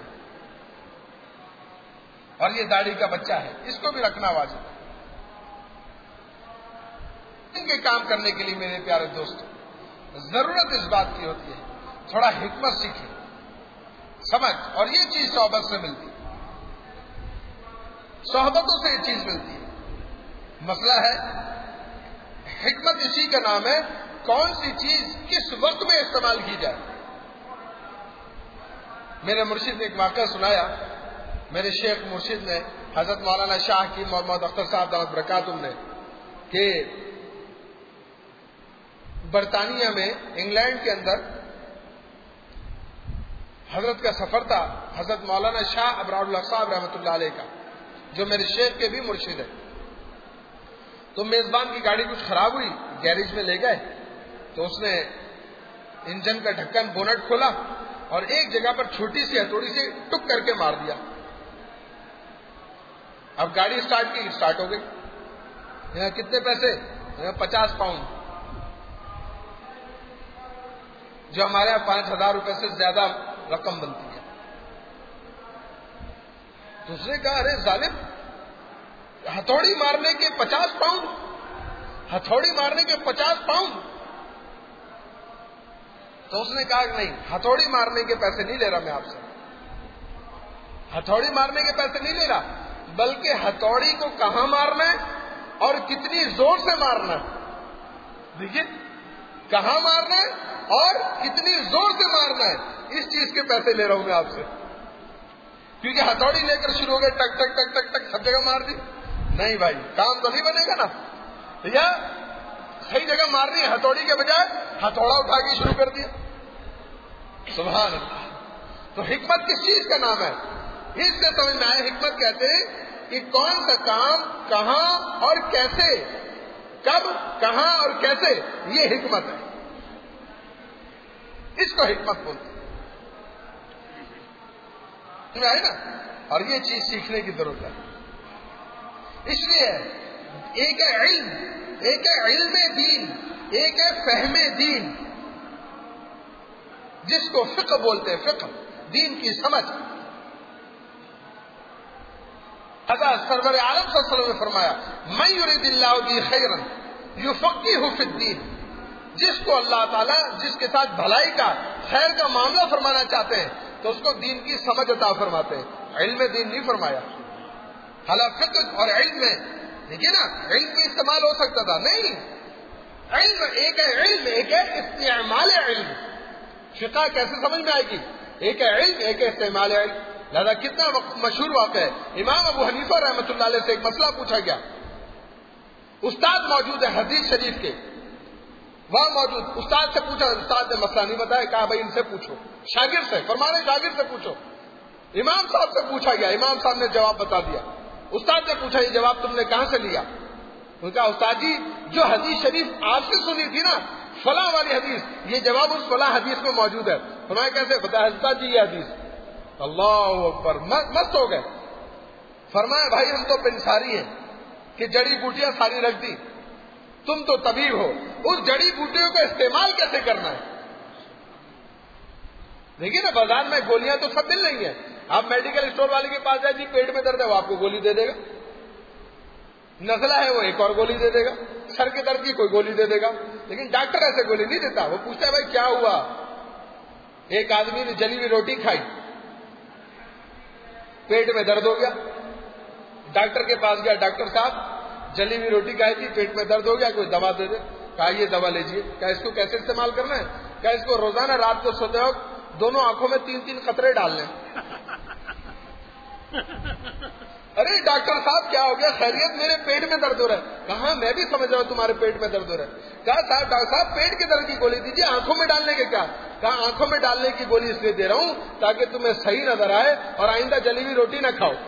اور یہ داڑھی کا بچہ ہے, اس کو بھی رکھنا واجب ہے. ان کے کام کرنے کے لیے میرے پیارے دوستوں ضرورت اس بات کی ہوتی ہے تھوڑا حکمت سیکھیں, سمجھ, اور یہ چیز صحبت سے ملتی ہے, صحبتوں سے یہ چیز ملتی ہے. مسئلہ ہے حکمت اسی کا نام ہے کون سی چیز کس وقت میں استعمال کی جائے. میرے مرشد نے ایک واقعہ سنایا, میرے شیخ مرشد نے حضرت مولانا شاہ کی محمد اختر صاحب دامت برکاتہم نے, کہ برطانیہ میں انگلینڈ کے اندر حضرت کا سفر تھا, حضرت مولانا شاہ ابرار الحق صاحب رحمۃ اللہ علیہ کا, جو میرے شیخ کے بھی مرشد ہے. تو میزبان کی گاڑی کچھ خراب ہوئی, گیریج میں لے گئے, تو اس نے انجن کا ڈھکن بونٹ کھولا اور ایک جگہ پر چھوٹی سی ہتھوڑی سے ٹک کر کے مار دیا. اب گاڑی اسٹارٹ کی, اسٹارٹ ہو گئی. کتنے پیسے؟ 50 پاؤنڈ, جو ہمارے یہاں 5,000 روپے سے زیادہ رقم بنتی ہے. تو اس نے کہا ارے ظالم, ہتھوڑی مارنے کے 50 پاؤنڈ, ہتھوڑی مارنے کے 50 پاؤنڈ. تو اس نے کہا کہ نہیں, ہتھوڑی مارنے کے پیسے نہیں لے رہا میں آپ سے, ہتھوڑی مارنے کے پیسے نہیں لے رہا, بلکہ ہتھوڑی کو کہاں مارنا ہے اور کتنی زور سے مارنا ہے. دیکھیے کہاں مارنا ہے اور کتنی زور سے مارنا ہے, اس چیز کے پیسے لے رہا ہوں میں آپ سے. کیونکہ ہتھوڑی لے کر شروع ہو گئے, ٹک ٹک ٹک ٹک ٹک سب جگہ مار دی. نہیں بھائی, کام تو نہیں بنے گا نا. یا صحیح جگہ مارنی ہے, ہتھوڑی کے بجائے ہتھوڑا اٹھا کے شروع کر دیا. سبحان اللہ. تو حکمت کس چیز کا نام ہے؟ اس سے سمجھ میں آئے, حکمت کہتے ہیں کہ کون سا کام کہاں اور کیسے, کب, کہاں اور کیسے, یہ حکمت ہے. اس کو حکمت بولتے ہیں نا. اور یہ چیز سیکھنے کی ضرورت ہے. اس لیے ایک ہے علم, ایک ہے علم دین, ایک ہے فہم دین, جس کو فقہ بولتے ہیں, فقہ دین کی سمجھ. حضرت سرور عالم صلی اللہ علیہ وسلم نے فرمایا من یرید اللہ بہ خیرا یفقہہ فی الدین, جس کو اللہ تعالیٰ جس کے ساتھ بھلائی کا, خیر کا معاملہ فرمانا چاہتے ہیں تو اس کو دین کی سمجھ عطا فرماتے ہیں, علم دین نہیں فرمایا. حالانکہ فقہ اور علم میں دیکھیے نا، علم بھی استعمال ہو سکتا تھا، نہیں، علم ایک ہے، علم ایک ہے استعمال علم. فقہ کیسے سمجھ میں آئے گی؟ ایک ہے علم، ایک ہے استعمال علم. لہذا کتنا مشہور واقعہ ہے، امام ابو حنیفہ رحمۃ اللہ علیہ سے ایک مسئلہ پوچھا گیا، استاد موجود ہے حدیث شریف کے، وہاں موجود، استاد سے پوچھا، استاد نے مسئلہ نہیں بتایا، کہا بھائی ان سے پوچھو، شاگرد سے، فرمانے شاگرد سے پوچھو. امام صاحب سے پوچھا گیا، امام صاحب نے جواب بتا دیا. استاد نے پوچھا یہ جواب تم نے کہاں سے لیا؟ انہوں نے کہا استاد جی جو حدیث شریف آپ سے سنی تھی نا فلاں والی حدیث، یہ جواب اس فلاں حدیث میں موجود ہے. فرمایا کیسے؟ بتایا استاد جی یہ حدیث. اللہ اکبر، مست ہو گئے. فرمایا بھائی ہم تو پنساری ہیں کہ جڑی بوٹیاں ساری رکھ دی، تم تو طبیب ہو، اس جڑی بوٹیوں کا استعمال کیسے کرنا ہے؟ دیکھیے نا بازار میں گولیاں تو سب مل رہی ہیں، آپ میڈیکل اسٹور والے کے پاس جائیں جی پیٹ میں درد ہے، وہ آپ کو گولی دے دے گا، نزلہ ہے وہ ایک اور گولی دے دے گا، سر کے درد کی کوئی گولی دے دے گا. لیکن ڈاکٹر ایسے گولی نہیں دیتا، وہ پوچھتا ہے بھائی کیا ہوا. ایک آدمی نے جلی ہوئی روٹی کھائی، پیٹ میں درد ہو گیا، ڈاکٹر کے پاس گیا، ڈاکٹر صاحب جلی ہوئی روٹی کھائی تھی، پیٹ میں درد ہو گیا، کوئی دوا دے دے. کہا یہ دوا لیجیے. کہا اس کو کیسے استعمال کرنا ہے؟ کہا اس کو روزانہ رات کو سوتے وقت دونوں آنکھوں میں 3 قطرے ڈال لیں. ارے ڈاکٹر صاحب کیا ہو گیا؟ خیریت، میرے پیٹ میں درد ہو رہا ہے. کہاں میں بھی سمجھ رہا ہوں تمہارے پیٹ میں درد ہو رہا ہے. کہا صاحب ڈاکٹر صاحب پیٹ کے درد کی گولی دیجیے، آنکھوں میں ڈالنے کے کیا؟ کہا آنکھوں میں ڈالنے کی گولی اس لیے دے رہا ہوں تاکہ تمہیں صحیح نظر آئے اور آئندہ جلی ہوئی روٹی نہ کھاؤ.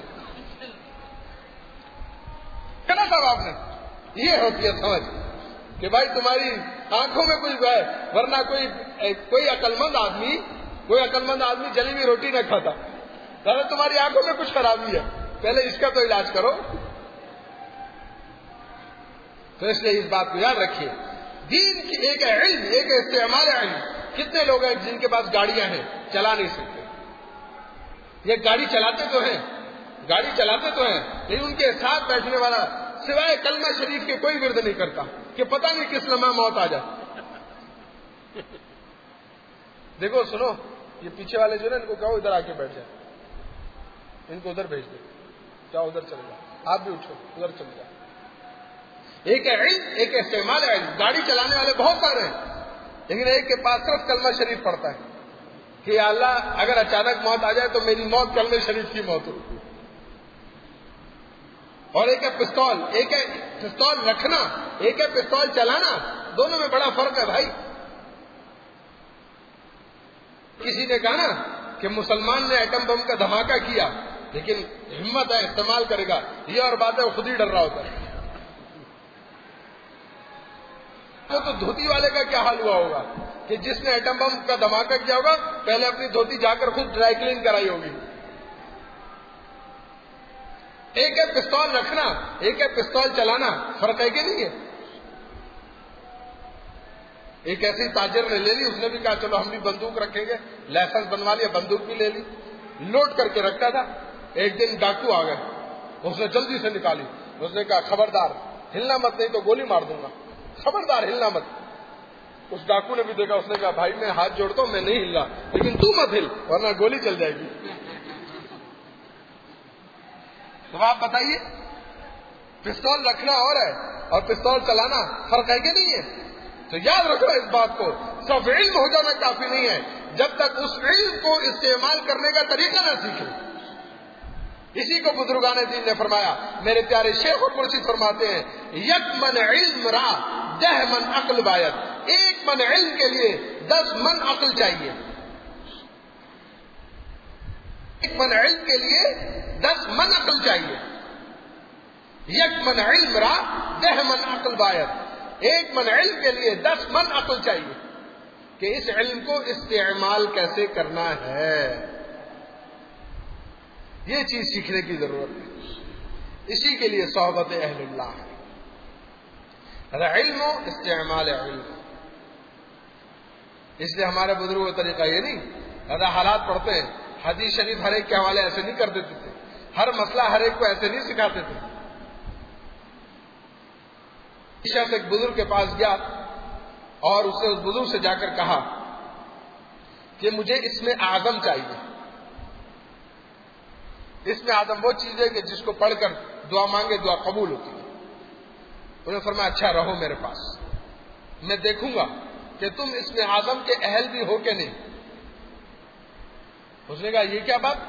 کہنا صاحب آپ نے یہ ہوتی ہے سمجھ کہ بھائی تمہاری آنکھوں میں کچھ ہے، ورنہ کوئی عقل مند آدمی جلی ہوئی روٹی نہ کھاتا. دادا تمہاری آنکھوں میں کچھ خرابی ہے، پہلے اس کا تو علاج کرو. تو اس لیے اس بات کو یاد رکھیے، دین کی ایک ہے علم، ایک ہے استعمال علم. کتنے لوگ ہیں جن کے پاس گاڑیاں ہیں چلا نہیں سکتے؟ یہ گاڑی چلاتے تو ہیں لیکن ان کے ساتھ بیٹھنے والا سوائے کلمہ شریف کے کوئی ورد نہیں کرتا کہ پتہ نہیں کس لمحہ موت آ جائے. دیکھو سنو، یہ پیچھے والے جو نا ان کو کہو ادھر آ کے بیٹھ جائے، ان کو ادھر بھیج دو، جاؤ ادھر چلے جاؤ، آپ بھی اٹھو ادھر چلے جاؤ. ایک ہے علم، ایک ہے استعمال علم. گاڑی چلانے والے بہت سارے ہیں لیکن ایک کے پاس صرف کلمہ شریف پڑھتا ہے کہ یا اللہ اگر اچانک موت آ جائے تو میری موت کلمہ شریف کی موت ہو. اور ایک ہے پستول، ایک ہے پستول رکھنا، ایک ہے پستول چلانا. دونوں میں بڑا فرق ہے بھائی. کسی نے کہا نا کہ مسلمان نے ایٹم بم کا دھماکہ کیا لیکن ہمت ہے استعمال کرے گا، یہ اور بات ہے وہ خود ہی ڈر رہا ہوتا ہے. تو دھوتی والے کا کیا حال ہوا ہوگا کہ جس نے ایٹم بم کا دھماکہ کیا ہوگا پہلے اپنی دھوتی جا کر خود ڈرائی کلین کرائی ہوگی. ایک ہے پستول رکھنا، ایک ہے پستول چلانا. فرق ہے کہ نہیں ہے؟ ایک ایسی تاجر نے لے لی، اس نے بھی کہا چلو ہم بھی بندوق رکھیں گے، لائسنس بنوا لیا، بندوق بھی لے لی، لوڈ کر کے رکھتا تھا. ایک دن ڈاکو آ گئے، اس نے جلدی سے نکالی. اس نے کہا خبردار ہلنا مت، نہیں تو گولی مار دوں گا، خبردار ہلنا مت. اس ڈاکو نے بھی دیکھا، اس نے کہا بھائی میں ہاتھ جوڑتا ہوں، میں نہیں ہل رہا، لیکن تو مت ہل ورنہ گولی چل جائے گی. تو آپ بتائیے، پستول رکھنا اور ہے اور پستول چلانا فرق ہے کہ نہیں ہے؟ تو یاد رکھو اس بات کو، صرف علم ہو جانا کافی نہیں ہے جب تک اس علم کو استعمال کرنے کا طریقہ نہ سیکھے. اسی کو بزرگان دین نے فرمایا. میرے پیارے شیخ اور مرشد فرماتے ہیں یک من علم را 10 من عقل باید. 1 من علم کے لیے 10 من عقل چاہیے. 1 من علم کے لیے 10 من عقل چاہیے. یک من علم را 10 من عقل باید. 1 من علم کے لیے 10 من عقل چاہیے کہ اس علم کو استعمال کیسے کرنا ہے. یہ چیز سیکھنے کی ضرورت ہے. اسی کے لیے صحبت اہل اللہ ہے، علم و استعمال علم. اس لیے ہمارے بزرگوں کا طریقہ یہ نہیں، حالات پڑھتے ہیں، حدیث شریف ہر ایک کے حوالے ایسے نہیں کر دیتے تھے، ہر مسئلہ ہر ایک کو ایسے نہیں سکھاتے تھے. عائشہ سے ایک بزرگ کے پاس گیا اور اس نے اس بزرگ سے جا کر کہا کہ مجھے اس میں اعظم چاہیے. اس میں اعظم وہ چیز ہے کہ جس کو پڑھ کر دعا مانگے دعا قبول ہوتی ہے. انہوں نے فرمایا اچھا رہو میرے پاس، میں دیکھوں گا کہ تم اس میں اعظم کے اہل بھی ہو کہ نہیں. اس نے کہا یہ کیا بات،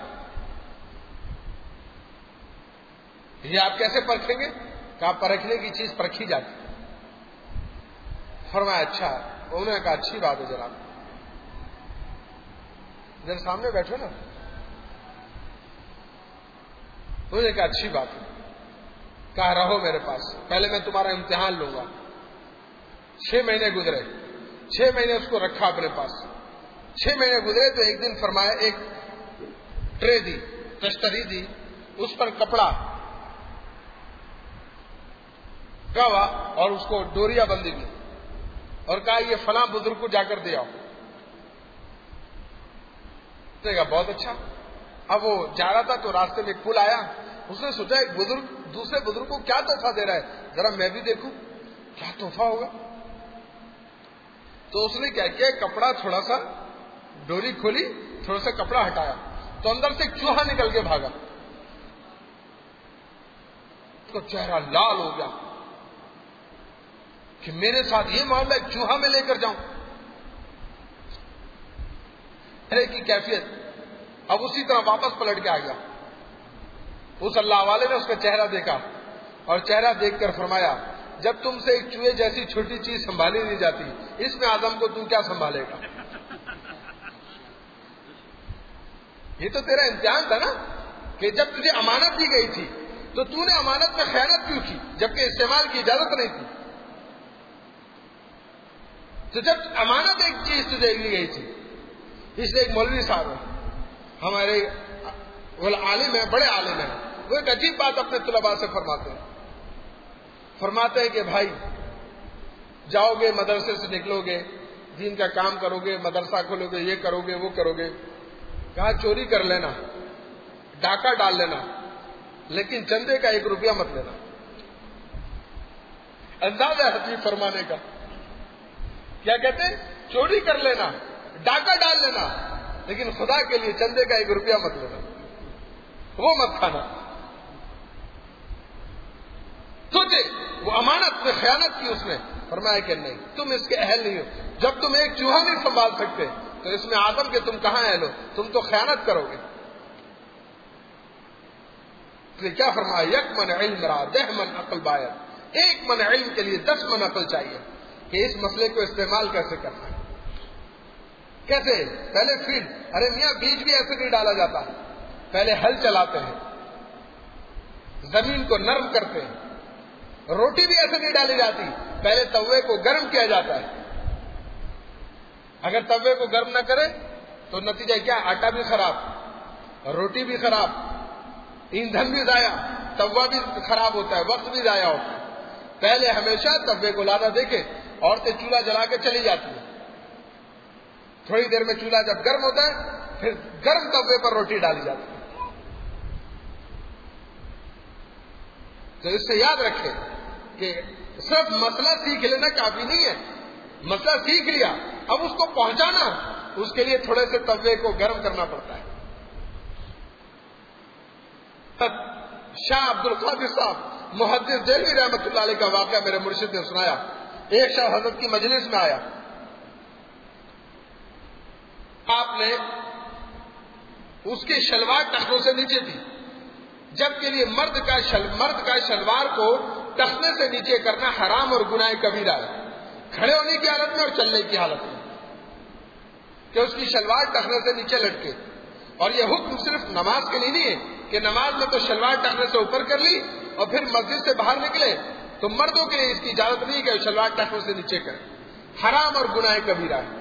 یہ آپ کیسے پرکھیں گے؟ کہا پرکھنے کی چیز پرکھی جاتی. فرمایا اچھا. انہوں نے کہا اچھی بات ہے جناب، ادھر سامنے بیٹھو نا. انہوں نے کہا اچھی بات ہے. کہا رہو میرے پاس، پہلے میں تمہارا امتحان لوں گا. 6 مہینے گزرے، 6 مہینے اس کو رکھا اپنے پاس. 6 مہینے گزرے تو ایک دن فرمایا ایک ٹرے دی، تشتری دی، اس پر کپڑا گوا اور اس کو ڈوریا بندی کی اور کہا یہ فلاں بزرگ کو جا کر دے آؤ. کہا بہت اچھا. اب وہ جا رہا تھا تو راستے میں ایک پل آیا. اس نے سوچا ایک بزرگ دوسرے بزرگ کو کیا تحفہ دے رہا ہے، ذرا میں بھی دیکھوں کیا تحفہ ہوگا. تو اس نے کیا کیا، کپڑا تھوڑا سا ڈوری کھولی، تھوڑا سا کپڑا ہٹایا تو اندر سے ایک چوہا نکل کے بھاگا. اس کا چہرہ لال ہو گیا کہ میرے ساتھ یہ معاملہ ایک چوہا میں لے کر جاؤں. چہرے کی کیفیت اب اسی طرح واپس پلٹ کے آ گیا. اس اللہ والے نے اس کا چہرہ دیکھا اور چہرہ دیکھ کر فرمایا جب تم سے ایک چوہے جیسی چھوٹی چیز سنبھالی نہیں جاتی، اس میں اعظم کو تو کیا سنبھالے گا. یہ تو تیرا امتحان تھا نا کہ جب تجھے امانت دی گئی تھی تو تو نے امانت میں خیانت کیوں کی جبکہ استعمال کی اجازت نہیں تھی. تو جب امانت ایک چیز تجھے دی گئی تھی، اس لیے ایک مولوی صاحب ہے ہمارے، وہ عالم ہے، بڑے عالم ہیں، وہ ایک عجیب بات اپنے طلباء سے فرماتے ہیں کہ بھائی جاؤ گے مدرسے سے نکلو گے، دین کا کام کرو گے، مدرسہ کھولو گے، یہ کرو گے وہ کرو گے. کہا چوری کر لینا، ڈاکہ ڈال لینا، لیکن چندے کا 1 روپیہ مت لینا. انداز ہے حدیث فرمانے کا. کیا کہتے ہیں؟ چوری کر لینا، ڈاکہ ڈال لینا، لیکن خدا کے لیے چندے کا 1 روپیہ مت لینا، وہ مت کھانا. سوچے وہ امانت میں خیانت کی اس نے. فرمایا کہ نہیں، تم اس کے اہل نہیں ہو. جب تم ایک چوہا نہیں سنبھال سکتے تو اس میں آدم کے تم کہاں اہل ہو؟ تم تو خیانت کرو گے. اس لیے کیا فرمایا، 1 من علم را 10 من عقل باید. 1 من علم کے لیے 10 من عقل چاہیے کہ اس مسئلے کو استعمال کیسے کرنا ہے. کیسے؟ پہلے فیڈ، ارے میاں بیج بھی ایسے نہیں ڈالا جاتا، پہلے ہل چلاتے ہیں، زمین کو نرم کرتے ہیں. روٹی بھی ایسے نہیں ڈالی جاتی، پہلے توے کو گرم کیا جاتا ہے. اگر توے کو گرم نہ کرے تو نتیجہ کیا؟ آٹا بھی خراب، روٹی بھی خراب، ایندھن بھی ضائع، توا بھی خراب ہوتا ہے، وقت بھی ضائع ہوتا ہے. پہلے ہمیشہ توے کو لانا دیکھے، عورتیں چولہا جلا کے چلی جاتی ہیں، تھوڑی دیر میں چولہا جب گرم ہوتا ہے پھر گرم توے پر روٹی ڈالی جاتی ہے. تو اس سے یاد رکھیں کہ صرف مسئلہ سیکھ لینا کافی نہیں ہے. مسئلہ سیکھ لیا، اب اس کو پہنچانا، اس کے لیے تھوڑے سے توے کو گرم کرنا پڑتا ہے. شاہ عبد القادر صاحب محدث دہلوی رحمۃ اللہ علیہ کا واقعہ میرے مرشد نے سنایا. ایک شاہ حضرت کی مجلس میں آیا، آپ نے اس کے شلوار ٹخنوں سے نیچے تھی، جبکہ لیے مرد کا شلوار کو ٹخنے سے نیچے کرنا حرام اور گناہ کبیرہ ہے، کھڑے ہونے کی حالت میں اور چلنے کی حالت میں، کہ اس کی شلوار ٹخنے سے نیچے لٹکے. اور یہ حکم صرف نماز کے لیے نہیں ہے کہ نماز میں تو شلوار ٹخنے سے اوپر کر لی اور پھر مسجد سے باہر نکلے تو مردوں کے لیے اس کی اجازت نہیں کہ شلوار ٹخنے سے نیچے کرے، حرام اور گناہ کبیرہ ہے.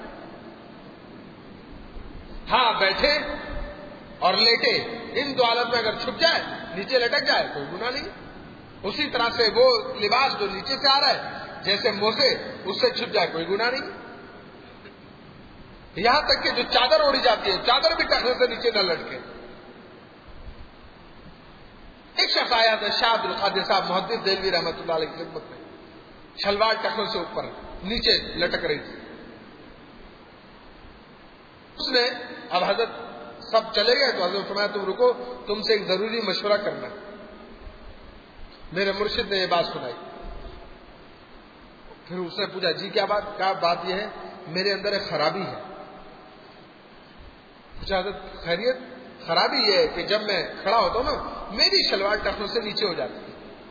ہاں بیٹھے اور لیٹے، ان دو حالت میں اگر چھپ جائے، نیچے لٹک جائے، کوئی گناہ نہیں. اسی طرح سے وہ لباس جو نیچے سے آ رہا ہے جیسے موزے، اس سے چھپ جائے، کوئی گناہ نہیں. یہاں تک کہ جو چادر اوڑھی جاتی ہے، چادر بھی ٹخنے سے نیچے نہ لٹکے. ایک شخص آیا تھا شاہ عبد القادر صاحب محدث دہلوی رحمۃ اللہ علیہ کی خدمت میں، شلوار ٹخنوں سے اوپر نیچے لٹک رہی تھی. اس نے اب حضرت سب چلے گئے تو حضرت فرمایا تم رکو، تم سے ایک ضروری مشورہ کرنا ہے۔ میرے مرشد نے یہ بات سنائی، پھر اس نے پوچھا جی کیا بات؟ کہا بات یہ ہے میرے اندر ایک خرابی ہے۔ پوچھا حضرت خیریت؟ خرابی یہ ہے کہ جب میں کھڑا ہوتا ہوں نا میری شلوار ٹخنوں سے نیچے ہو جاتی ہے۔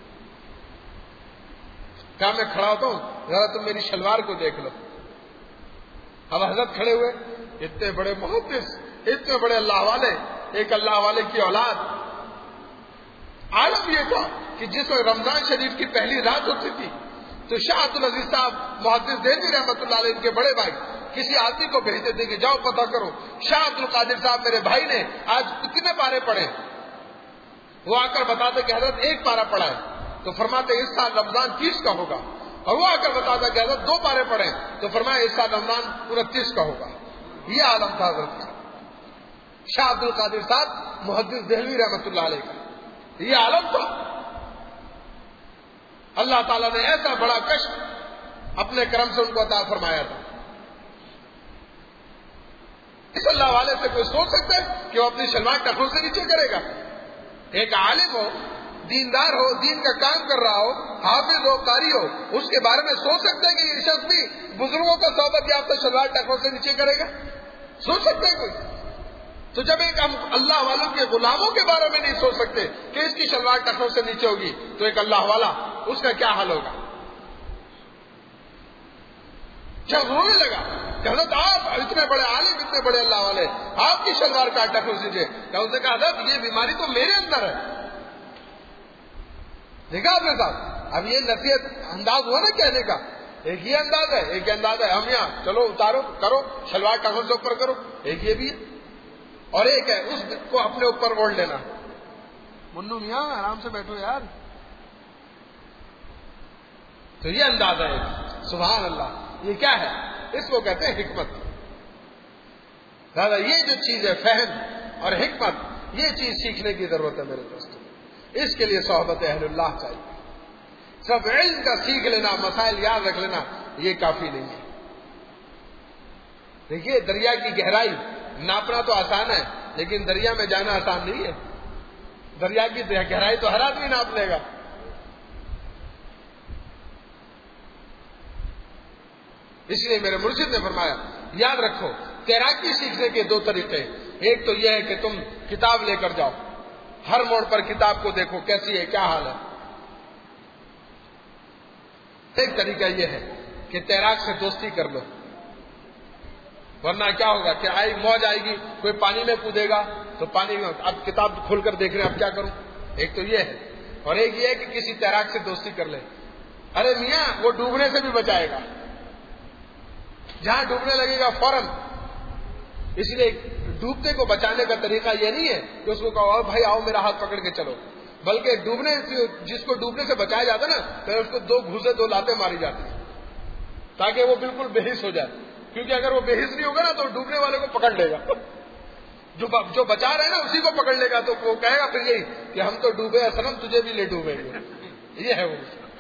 کہا میں کھڑا ہوتا ہوں ذرا تم میری شلوار کو دیکھ لو۔ اب حضرت کھڑے ہوئے، اتنے بڑے محدث، اتنے بڑے اللہ والے، ایک اللہ والے کی اولاد۔ عالم یہ تھا کہ جس وقت رمضان شریف کی پہلی رات ہوتی تھی تو شاہ عبد العزیز صاحب محدث دہلوی رحمۃ اللہ علیہ کے بڑے بھائی کسی آدمی کو بھیجتے تھے کہ جاؤ پتہ کرو شاہ عبد القادر صاحب میرے بھائی نے آج کتنے پارے پڑھے۔ وہ آ کر بتاتے کہ حضرت ایک پارا پڑھا ہے، تو فرماتے اس سال رمضان 30 کا ہوگا۔ اور وہ آ کر بتاتا کہ حضرت 2 پارے پڑھے، تو فرمایا اس سال رمضان 29 کا ہوگا۔ یہ عالم تھا حضرت شاہ عبد القادر صاحب محدث دہلوی رحمۃ اللہ علیہ کا، یہ عالم تھا۔ اللہ تعالیٰ نے ایسا بڑا کشف اپنے کرم سے ان کو عطا فرمایا تھا۔ اس اللہ والے سے کوئی سوچ سکتا ہے کہ وہ اپنی شلوار ٹخنوں سے نیچے کرے گا؟ ایک عالم ہو، دیندار ہو، دین کا کام کر رہا ہو، حافظ ہو، قاری ہو، اس کے بارے میں سوچ سکتا ہے کہ یہ شخص بھی بزرگوں کا صحبت یافتہ شلوار ٹخنوں سے نیچے کرے گا؟ سوچ سکتا ہے کوئی؟ تو جب ایک ہم اللہ والوں کے غلاموں کے بارے میں نہیں سوچ سکتے کہ اس کی شلوار ٹخنوں سے نیچے ہوگی، تو ایک اللہ والا اس کا کیا حال ہوگا؟ جب رونے لگا کہ حضرت آپ اتنے بڑے عالم، اتنے بڑے اللہ والے، آپ کی شلوار کا ٹخنوں سے نیچے، اس نے کہا حضرت یہ بیماری تو میرے اندر ہے۔ دیکھا آپ نے صاحب، اب یہ نصیحت انداز ہوا نا کہنے کا، ایک یہ انداز ہے، ایک انداز ہے ہم یہاں چلو اتارو کرو شلوار ٹخنوں سے اوپر کرو، ایک یہ بھی ہے، اور ایک ہے اس کو اپنے اوپر اوڑھ لینا۔ منو میاں آرام سے بیٹھو یار۔ تو یہ انداز ہے، سبحان اللہ، یہ کیا ہے؟ اس کو کہتے ہیں حکمت۔ دادا یہ جو چیز ہے فہم اور حکمت، یہ چیز سیکھنے کی ضرورت ہے میرے دوستوں۔ اس کے لیے صحبت اہل اللہ چاہیے۔ سب علم کا سیکھ لینا، مسائل یاد رکھ لینا یہ کافی نہیں ہے۔ دیکھیے دریا کی گہرائی ناپنا تو آسان ہے، لیکن دریا میں جانا آسان نہیں ہے۔ دریا کی گہرائی تو ہر آدمی ناپ لے گا۔ اس لیے میرے مرشد نے فرمایا یاد رکھو تیراکی سیکھنے کے 2 طریقے، ایک تو یہ ہے کہ تم کتاب لے کر جاؤ، ہر موڑ پر کتاب کو دیکھو کیسی ہے، کیا حال ہے۔ ایک طریقہ یہ ہے کہ تیراک سے دوستی کر لو، ورنہ کیا ہوگا کہ موج آئے گی، کوئی پانی میں کودے گا تو پانی میں اب کتاب کھول کر دیکھ رہے اب کیا کروں۔ ایک تو یہ ہے، اور ایک یہ ہے کہ کسی تیراک سے دوستی کر لے۔ ارے میاں وہ ڈوبنے سے بھی بچائے گا، جہاں ڈوبنے لگے گا فوراً۔ اس لیے ڈوبتے کو بچانے کا طریقہ یہ نہیں ہے کہ اس کو کہو بھائی آؤ میرا ہاتھ پکڑ کے چلو، بلکہ ڈوبنے جس کو ڈوبنے سے بچایا جاتا ہے نا، پھر اس کو 2 گھوسے 2 لاتیں ماری جاتی ہیں تاکہ وہ بالکل بے حس ہو جائے، کیونکہ اگر وہ بے حس نہیں ہوگا نا تو ڈوبنے والے کو پکڑ لے گا، جو بچا رہے نا اسی کو پکڑ لے گا، تو وہ کہے گا پھر یہی کہ ہم تو ڈوبے اصلاً تجھے بھی لے ڈوبیں گے۔ یہ ہے وہ۔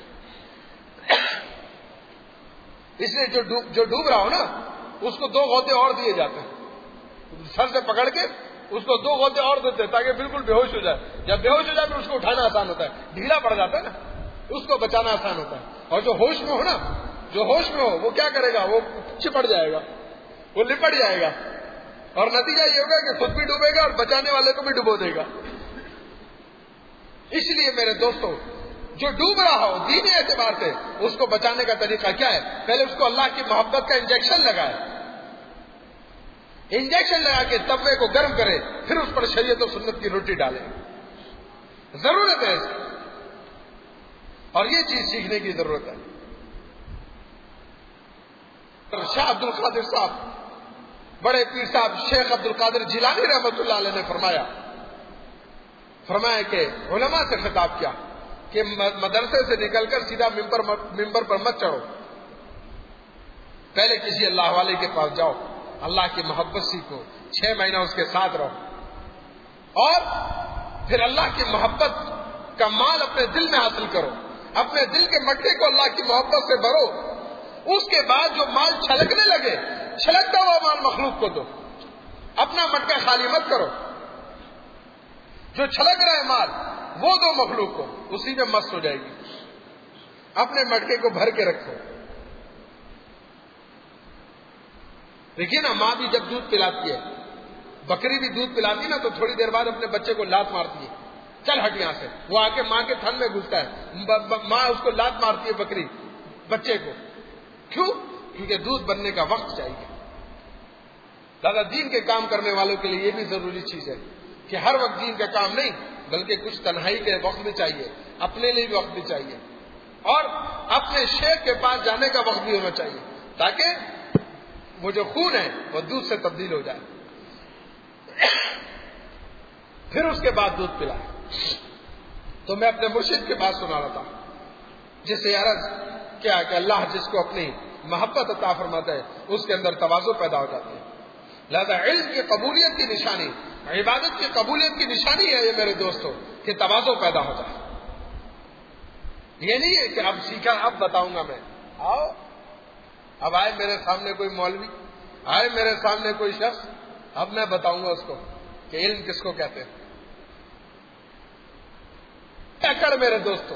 اس لیے جو ڈوب رہا ہو نا اس کو 2 غوطے اور دیے جاتے ہیں، سر سے پکڑ کے اس کو 2 غوطے اور دیتے ہیں تاکہ بالکل بے ہوش ہو جائے۔ جب بے ہوش ہو جائے پھر اس کو اٹھانا آسان ہوتا ہے، ڈھیلا پڑ جاتا ہے نا، اس کو بچانا آسان ہوتا ہے۔ اور جو ہوش میں ہو نا، جو ہوش میں ہو وہ کیا کرے گا، وہ چپٹ جائے گا، وہ لپٹ جائے گا، اور نتیجہ یہ ہوگا کہ خود بھی ڈوبے گا اور بچانے والے کو بھی ڈبو دے گا۔ اس لیے میرے دوستو جو ڈوب رہا ہو دینی اعتبار سے اس کو بچانے کا طریقہ کیا ہے؟ پہلے اس کو اللہ کی محبت کا انجیکشن لگائے، انجیکشن لگا کے تبے کو گرم کرے، پھر اس پر شریعت و سنت کی روٹی ڈالے۔ ضرورت ہے اس کی، اور یہ چیز سیکھنے کی ضرورت ہے۔ شاہ عبد القادر صاحب، بڑے پیر صاحب شیخ عبد القادر جیلانی رحمۃ اللہ علیہ نے فرمایا کہ علماء سے خطاب کیا کہ مدرسے سے نکل کر سیدھا ممبر پر مت چڑھو، پہلے کسی اللہ والے کے پاس جاؤ، اللہ کی محبت سیکھو، 6 مہینہ اس کے ساتھ رہو، اور پھر اللہ کی محبت کا مال اپنے دل میں حاصل کرو، اپنے دل کے مٹے کو اللہ کی محبت سے بھرو، اس کے بعد جو مال چھلکنے لگے چھلکتا ہوا مال مخلوق کو دو۔ اپنا مٹکا خالی مت کرو. جو چھلک رہا ہے مال وہ دو مخلوق کو, اسی میں مست ہو جائے گی. اپنے مٹکے کو بھر کے رکھو. دیکھیے نا, ماں بھی جب دودھ پلاتی ہے, بکری بھی دودھ پلاتی نا, تو تھوڑی دیر بعد اپنے بچے کو لات مارتی ہے, چل ہٹ یہاں سے. وہ آ کے ماں کے تھن میں گھستا ہے, ماں اس کو لات مارتی ہے بکری بچے کو. کیوں؟ کیونکہ دودھ بننے کا وقت چاہیے. دادا دین کے کام کرنے والوں کے لیے یہ بھی ضروری چیز ہے کہ ہر وقت دین کا کام نہیں, بلکہ کچھ تنہائی کے وقت بھی چاہیے, اپنے لیے بھی وقت بھی چاہیے, اور اپنے شیخ کے پاس جانے کا وقت بھی ہونا چاہیے, تاکہ وہ جو خون ہے وہ دودھ سے تبدیل ہو جائے. پھر اس کے بعد دودھ پلائے. تو میں اپنے مرشد کے پاس سنا رہا تھا, جس سے عرض کیا کہ اللہ جس کو اپنی محبت عطا فرماتا ہے اس کے اندر تواضع پیدا ہو جاتی ہے. لہذا علم کی قبولیت کی نشانی, عبادت کی قبولیت کی نشانی ہے یہ میرے دوستوں, کہ تواضع پیدا ہو جائے. یہ نہیں ہے کہ اب سیکھا اب بتاؤں گا میں. آؤ, اب آئے میرے سامنے کوئی مولوی, آئے میرے سامنے کوئی شخص, اب میں بتاؤں گا اس کو کہ علم کس کو کہتے ہیں. اکڑ میرے دوستوں,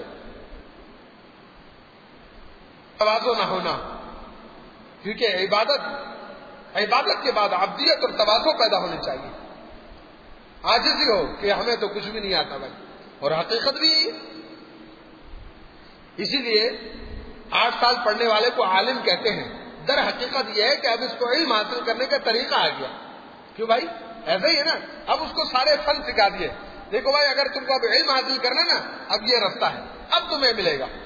تواضع نہ ہونا, کیونکہ عبادت کے بعد عبدیت اور تواضع پیدا ہونی چاہیے. عاجزی ہو کہ ہمیں تو کچھ بھی نہیں آتا بھائی, اور حقیقت بھی یہی ہے. اسی لیے 8 سال پڑھنے والے کو عالم کہتے ہیں. در حقیقت یہ ہے کہ اب اس کو علم حاصل کرنے کا طریقہ آ گیا. کیوں بھائی؟ ایسا ہی ہے نا, اب اس کو سارے فن سکھا دیے. دیکھو بھائی, اگر تم کو اب علم حاصل کرنا نا, اب یہ رستہ ہے, اب تمہیں ملے گا.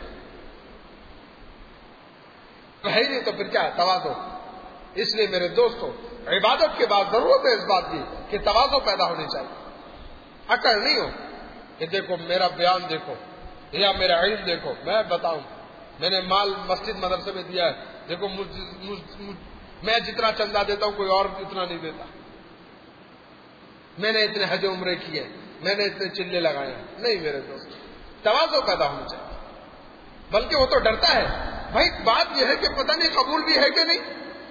ہے نہیں تو پھر کیا ہے؟ تواضع. اس لیے میرے دوستوں, عبادت کے بعد ضرورت ہے اس بات کی کہ تواضع پیدا ہونی چاہیے. اکڑ نہیں ہو کہ دیکھو میرا بیان دیکھو یا میرا علم دیکھو, میں بتاؤں میں نے مال مسجد مدرسے میں دیا ہے, دیکھو میں جتنا چندہ دیتا ہوں کوئی اور اتنا نہیں دیتا, میں نے اتنے حج عمرے کیے, میں نے اتنے چلے لگائے. نہیں میرے دوست, تواضع پیدا ہونا چاہیے. بلکہ وہ تو ڈرتا ہے بھائی, بات یہ ہے کہ پتہ نہیں قبول بھی ہے کہ نہیں,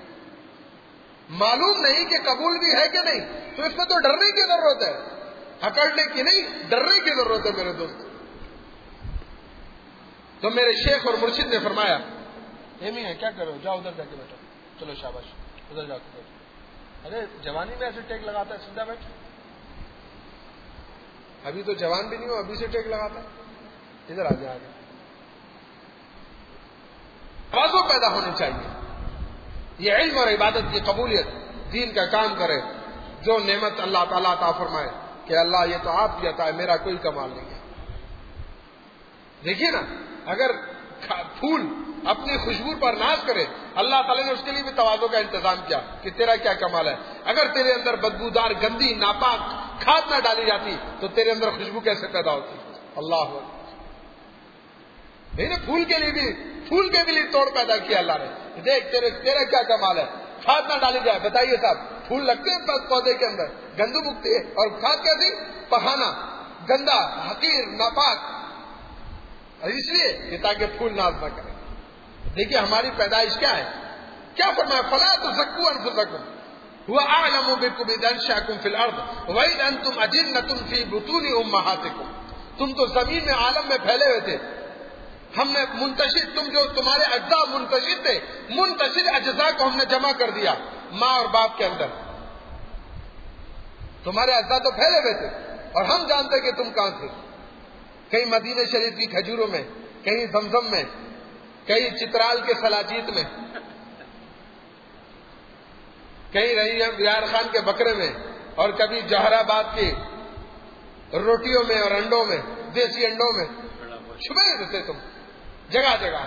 معلوم نہیں کہ قبول بھی ہے کہ نہیں, تو اس میں تو ڈرنے کی ضرورت ہے, اکڑنے کی نہیں, ڈرنے کی ضرورت ہے میرے دوست. تو میرے شیخ اور مرشد نے فرمایا, ایمی ہے کیا کرو, جاؤ ادھر جا کے بیٹھو, چلو شاباش ادھر جا کے بیٹھو. ارے جوانی میں ایسے ٹیک لگاتا ہے, سیدھا بیٹھ. ابھی تو جوان بھی نہیں ہو, ابھی سے ٹیک لگاتا ہے, ادھر آ جائے. آگے تواضع پیدا ہونی چاہیے. یہ علم اور عبادت کی قبولیت, دین کا کام کرے, جو نعمت اللہ تعالیٰ عطا فرمائے کہ اللہ یہ تو آپ کی عطا ہے, میرا کوئی کمال نہیں ہے. دیکھیے نا, اگر پھول اپنی خوشبو پر ناز کرے, اللہ تعالیٰ نے اس کے لیے بھی تواضع کا انتظام کیا کہ تیرا کیا کمال ہے. اگر تیرے اندر بدبودار گندی ناپاک کھاد نہ ڈالی جاتی تو تیرے اندر خوشبو کیسے پیدا ہوتی. اللہ نہیں نا, پھول کے بھی توڑ پیدا کیا اللہ نے. دیکھ تیرا کیا کمال ہے, کھاد نہ ڈالی جائے. بتائیے صاحب, پھول لگتے ہیں پودے کے اندر, گندم اگتی ہے, اور کھاد کیسی پہانا, گندا, حقیر, ناپاک, اس لیے کہ تاکہ پھول ناز نہ کرے. دیکھیے ہماری پیدائش کیا ہے, کیا فرمایا, فلا تزکوا انفسکم هو اعلم بکم اذ انشأکم فی الارض واذ انتم اجنۃ فی بطون امہاتکم. تم تو زمین میں عالم میں پھیلے ہوئے تھے, ہم نے منتشر, تمہارے اجزاء منتشر تھے, منتشر اجزاء کو ہم نے جمع کر دیا ماں اور باپ کے اندر. تمہارے اجزاء تو پھیلے ہوئے تھے, اور ہم جانتے کہ تم کہاں تھے. کہیں مدینہ شریف کی کھجوروں میں, کہیں زمزم میں, کہیں چترال کے سلاجید میں, کہیں رہی ہم بیار خان کے بکرے میں, اور کبھی جوہر آباد کی روٹیوں میں اور انڈوں میں, دیسی انڈوں میں چھپے رہتے تم جگہ جگہ.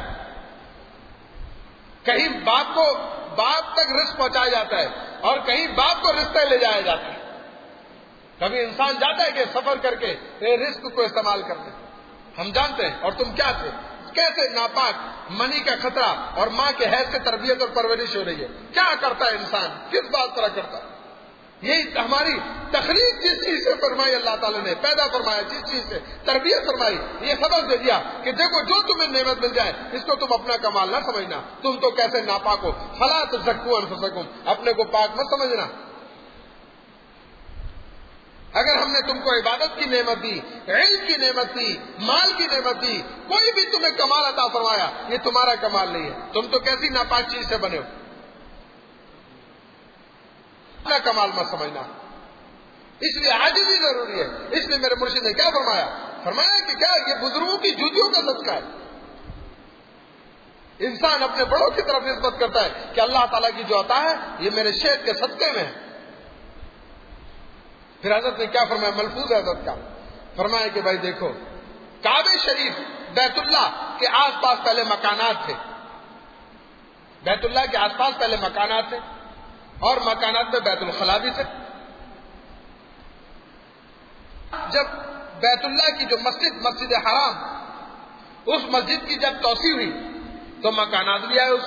کہیں باپ تک رزق پہنچایا جاتا ہے, اور کہیں باپ کو رزق لے جایا جاتا ہے. کبھی انسان جاتا ہے کہ سفر کر کے رزق کو استعمال کرنے. ہم جانتے ہیں, اور تم کیا تھے, کیسے ناپاک, منی کا خطرہ, اور ماں کے حیض سے تربیت اور پرورش ہو رہی ہے. کیا کرتا ہے انسان, کس بات پر کرتا ہے. یہی ہماری تخلیق جس چیز سے فرمائی اللہ تعالیٰ نے, پیدا فرمایا جس چیز سے, تربیت فرمائی, یہ سبق دے دیا کہ دیکھو جو تمہیں نعمت مل جائے اس کو تم اپنا کمال نہ سمجھنا, تم تو کیسے ناپاک ہو. فلا تزکوا انفسکم, اپنے کو پاک مت سمجھنا. اگر ہم نے تم کو عبادت کی نعمت دی، علم کی نعمت دی، مال کی نعمت دی، کوئی بھی تمہیں کمال عطا فرمایا، یہ تمہارا کمال نہیں ہے، تم تو کیسی ناپاک چیز سے بنے ہو، اپنا کمال مت سمجھنا، اس لیے عاجزی ضروری ہے۔ اس لیے میرے مرشد نے کیا فرمایا؟ فرمایا کہ کیا یہ بزرگوں کی جوتیوں کا صدقہ ہے۔ انسان اپنے بڑوں کی طرف نسبت کرتا ہے کہ اللہ تعالیٰ کی جو عطا ہے یہ میرے شیخ کے صدقے میں ہے۔ پھر حضرت نے کیا فرمایا؟ ملفوظ ہے حضرت کا، فرمایا کہ بھائی دیکھو، کعبہ شریف بیت اللہ کے آس پاس پہلے مکانات تھے، بیت اللہ کے آس پاس پہلے مکانات تھے، اور مکانات میں بیت الخلا بھی تھے۔ جب بیت اللہ کی جو مسجد حرام، اس مسجد کی جب توسیع ہوئی تو مکانات بھی آئے اس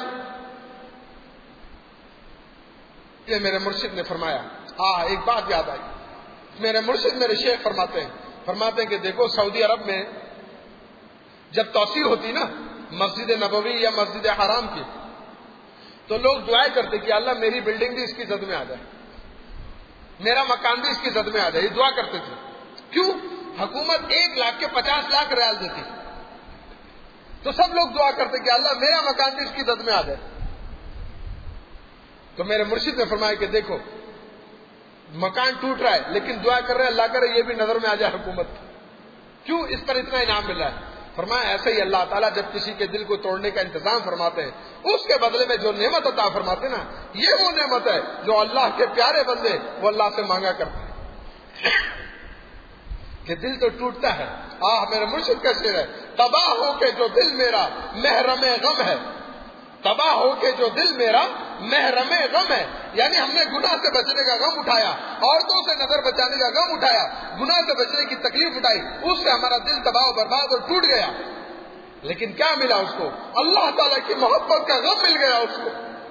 میں۔ میرے مرشد نے فرمایا، ایک بات یاد آئی، میرے مرشد میرے شیخ فرماتے ہیں کہ دیکھو، سعودی عرب میں جب توسیع ہوتی نا مسجد نبوی یا مسجد حرام کی، تو لوگ دعائیں کرتے کہ اللہ میری بلڈنگ بھی اس کی زد میں آ جائے، میرا مکان بھی اس کی زد میں آ جائے، یہ دعا کرتے تھے۔ کیوں؟ حکومت 1 لاکھ کے 50 لاکھ ریال دیتی، تو سب لوگ دعا کرتے کہ اللہ میرا مکان بھی اس کی زد میں آ جائے۔ تو میرے مرشد نے فرمایا کہ دیکھو، مکان ٹوٹ رہا ہے لیکن دعا کر رہے ہیں اللہ کرے یہ بھی نظر میں آ جائے حکومت کی، کیوں؟ اس پر اتنا انعام مل رہا ہے۔ فرمایا ایسے ہی اللہ تعالیٰ جب کسی کے دل کو توڑنے کا انتظام فرماتے ہیں، اس کے بدلے میں جو نعمت عطا فرماتے نا، یہ وہ نعمت ہے جو اللہ کے پیارے بندے وہ اللہ سے مانگا کرتے ہیں۔ کہ دل تو ٹوٹتا ہے، میرے مرشد کا شعر ہے، تباہ ہو کے جو دل میرا محرم غم ہے، تباہ ہو کے جو دل میرا محرم غم ہے، یعنی ہم نے گناہ سے بچنے کا غم اٹھایا، عورتوں سے نظر بچانے کا غم اٹھایا، گناہ سے بچنے کی تکلیف اٹھائی، اس سے ہمارا دل تباہ و برباد اور ٹوٹ گیا، لیکن کیا ملا اس کو؟ اللہ تعالیٰ کی محبت کا غم مل گیا اس کو۔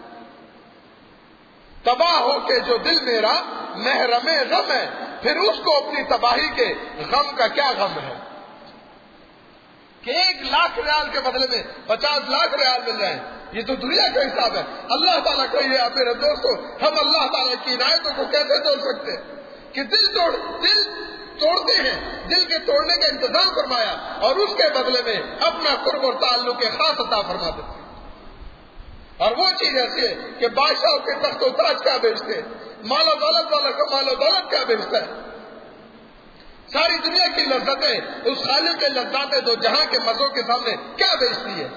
تباہ ہو کے جو دل میرا محرم غم ہے، پھر اس کو اپنی تباہی کے غم کا کیا غم ہے کہ 1 لاکھ ریال کے بدلے میں 50 لاکھ ریال مل رہے ہیں۔ یہ تو دنیا کا حساب ہے، اللہ تعالیٰ کا یہ ہے۔ میرے دوستو، ہم اللہ تعالیٰ کی عنایتوں کو کیسے توڑ سکتے ہیں کہ دل توڑتے ہیں، دل کے توڑنے کا انتظام فرمایا اور اس کے بدلے میں اپنا قرب اور تعلق خاص عطا فرما دیتے ہیں۔ اور وہ چیز ایسی ہے کہ بادشاہوں کے تخت و تاج کیا بیچتے ہیں، مال و دولت والا کا مال و دولت کیا بیچتا ہے، ساری دنیا کی لذتیں اس خالق کے لذات دو جہاں کے مزوں کے سامنے کیا بیچتی ہے۔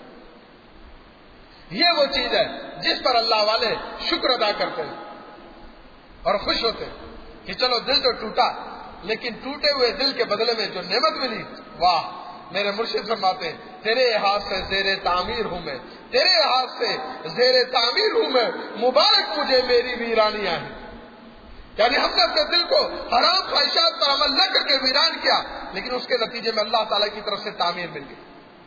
یہ وہ چیز ہے جس پر اللہ والے شکر ادا کرتے ہیں اور خوش ہوتے ہیں کہ چلو دل تو ٹوٹا، لیکن ٹوٹے ہوئے دل کے بدلے میں جو نعمت ملی، واہ! میرے مرشد فرماتے ہیں تیرے ہاتھ سے زیر تعمیر ہوں میں، تیرے ہاتھ سے زیر تعمیر ہوں میں، مبارک مجھے میری ویرانیاں ہیں۔ یعنی ہم نے اپنے دل کو حرام خواہشات پر عمل نہ کر کے ویران کیا، لیکن اس کے نتیجے میں اللہ تعالیٰ کی طرف سے تعمیر مل گئی۔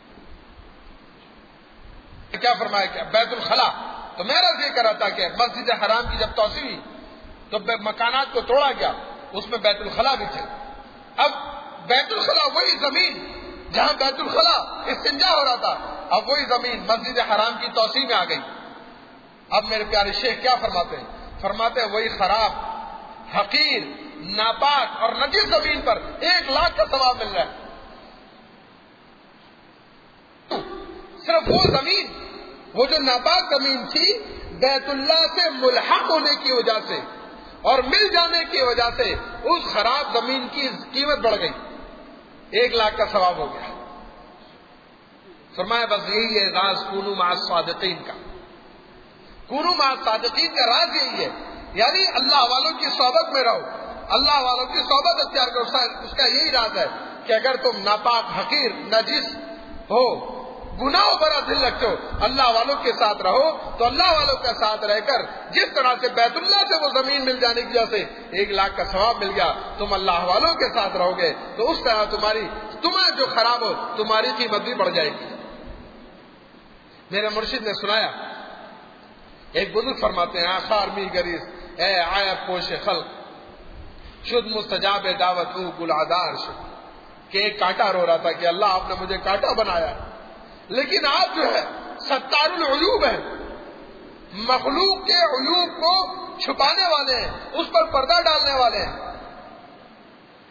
کیا فرمایا کہ بیت الخلا، تو میرا یہ کر رہا تھا کہ مسجد حرام کی جب توسیع ہوئی تو مکانات کو توڑا گیا، اس میں بیت الخلا بھی تھے۔ اب بیت الخلا وہی زمین جہاں بیت الخلا استنجا ہو رہا تھا، اب وہی زمین مسجد حرام کی توسیع میں آ گئی۔ اب میرے پیارے شیخ کیا فرماتے ہیں؟ فرماتے ہیں وہی خراب، حقیر، ناپاک اور نجس زمین پر 1 لاکھ کا ثواب مل رہا ہے۔ صرف وہ زمین، وہ جو ناپاک زمین تھی، بیت اللہ سے ملحق ہونے کی وجہ سے اور مل جانے کی وجہ سے اس خراب زمین کی قیمت بڑھ گئی، 1 لاکھ کا ثواب ہو گیا۔ فرمایا بس یہی ہے راز کونوا مع الصادقین کا، کونوا مع الصادقین کا راز یہی ہے، یعنی اللہ والوں کی صحبت میں رہو، اللہ والوں کی صحبت اختیار کرو۔ اس کا یہی راز ہے کہ اگر تم ناپاک، حقیر، نجس ہو، گناہوں بھرا دل رکھتے ہو، اللہ والوں کے ساتھ رہو تو اللہ والوں کا ساتھ رہ کر جس طرح سے بیت اللہ سے وہ زمین مل جانے کی وجہ سے 1 لاکھ کا ثواب مل گیا، تم اللہ والوں کے ساتھ رہو گے تو اس طرح تمہیں جو خراب ہو تمہاری قیمت بھی بڑھ جائے گی۔ میرے مرشد نے سنایا، ایک بزرگ فرماتے ہیں آخار می گریز اے عیب پوش خلق شد مستجاب دعوت گلعدار شد، کہ ایک کانٹا رو رہا تھا کہ اللہ آپ نے مجھے کانٹا بنایا، لیکن آپ جو ہے ستار العیوب ہیں، مخلوق کے عیوب کو چھپانے والے ہیں، اس پر پردہ ڈالنے والے ہیں۔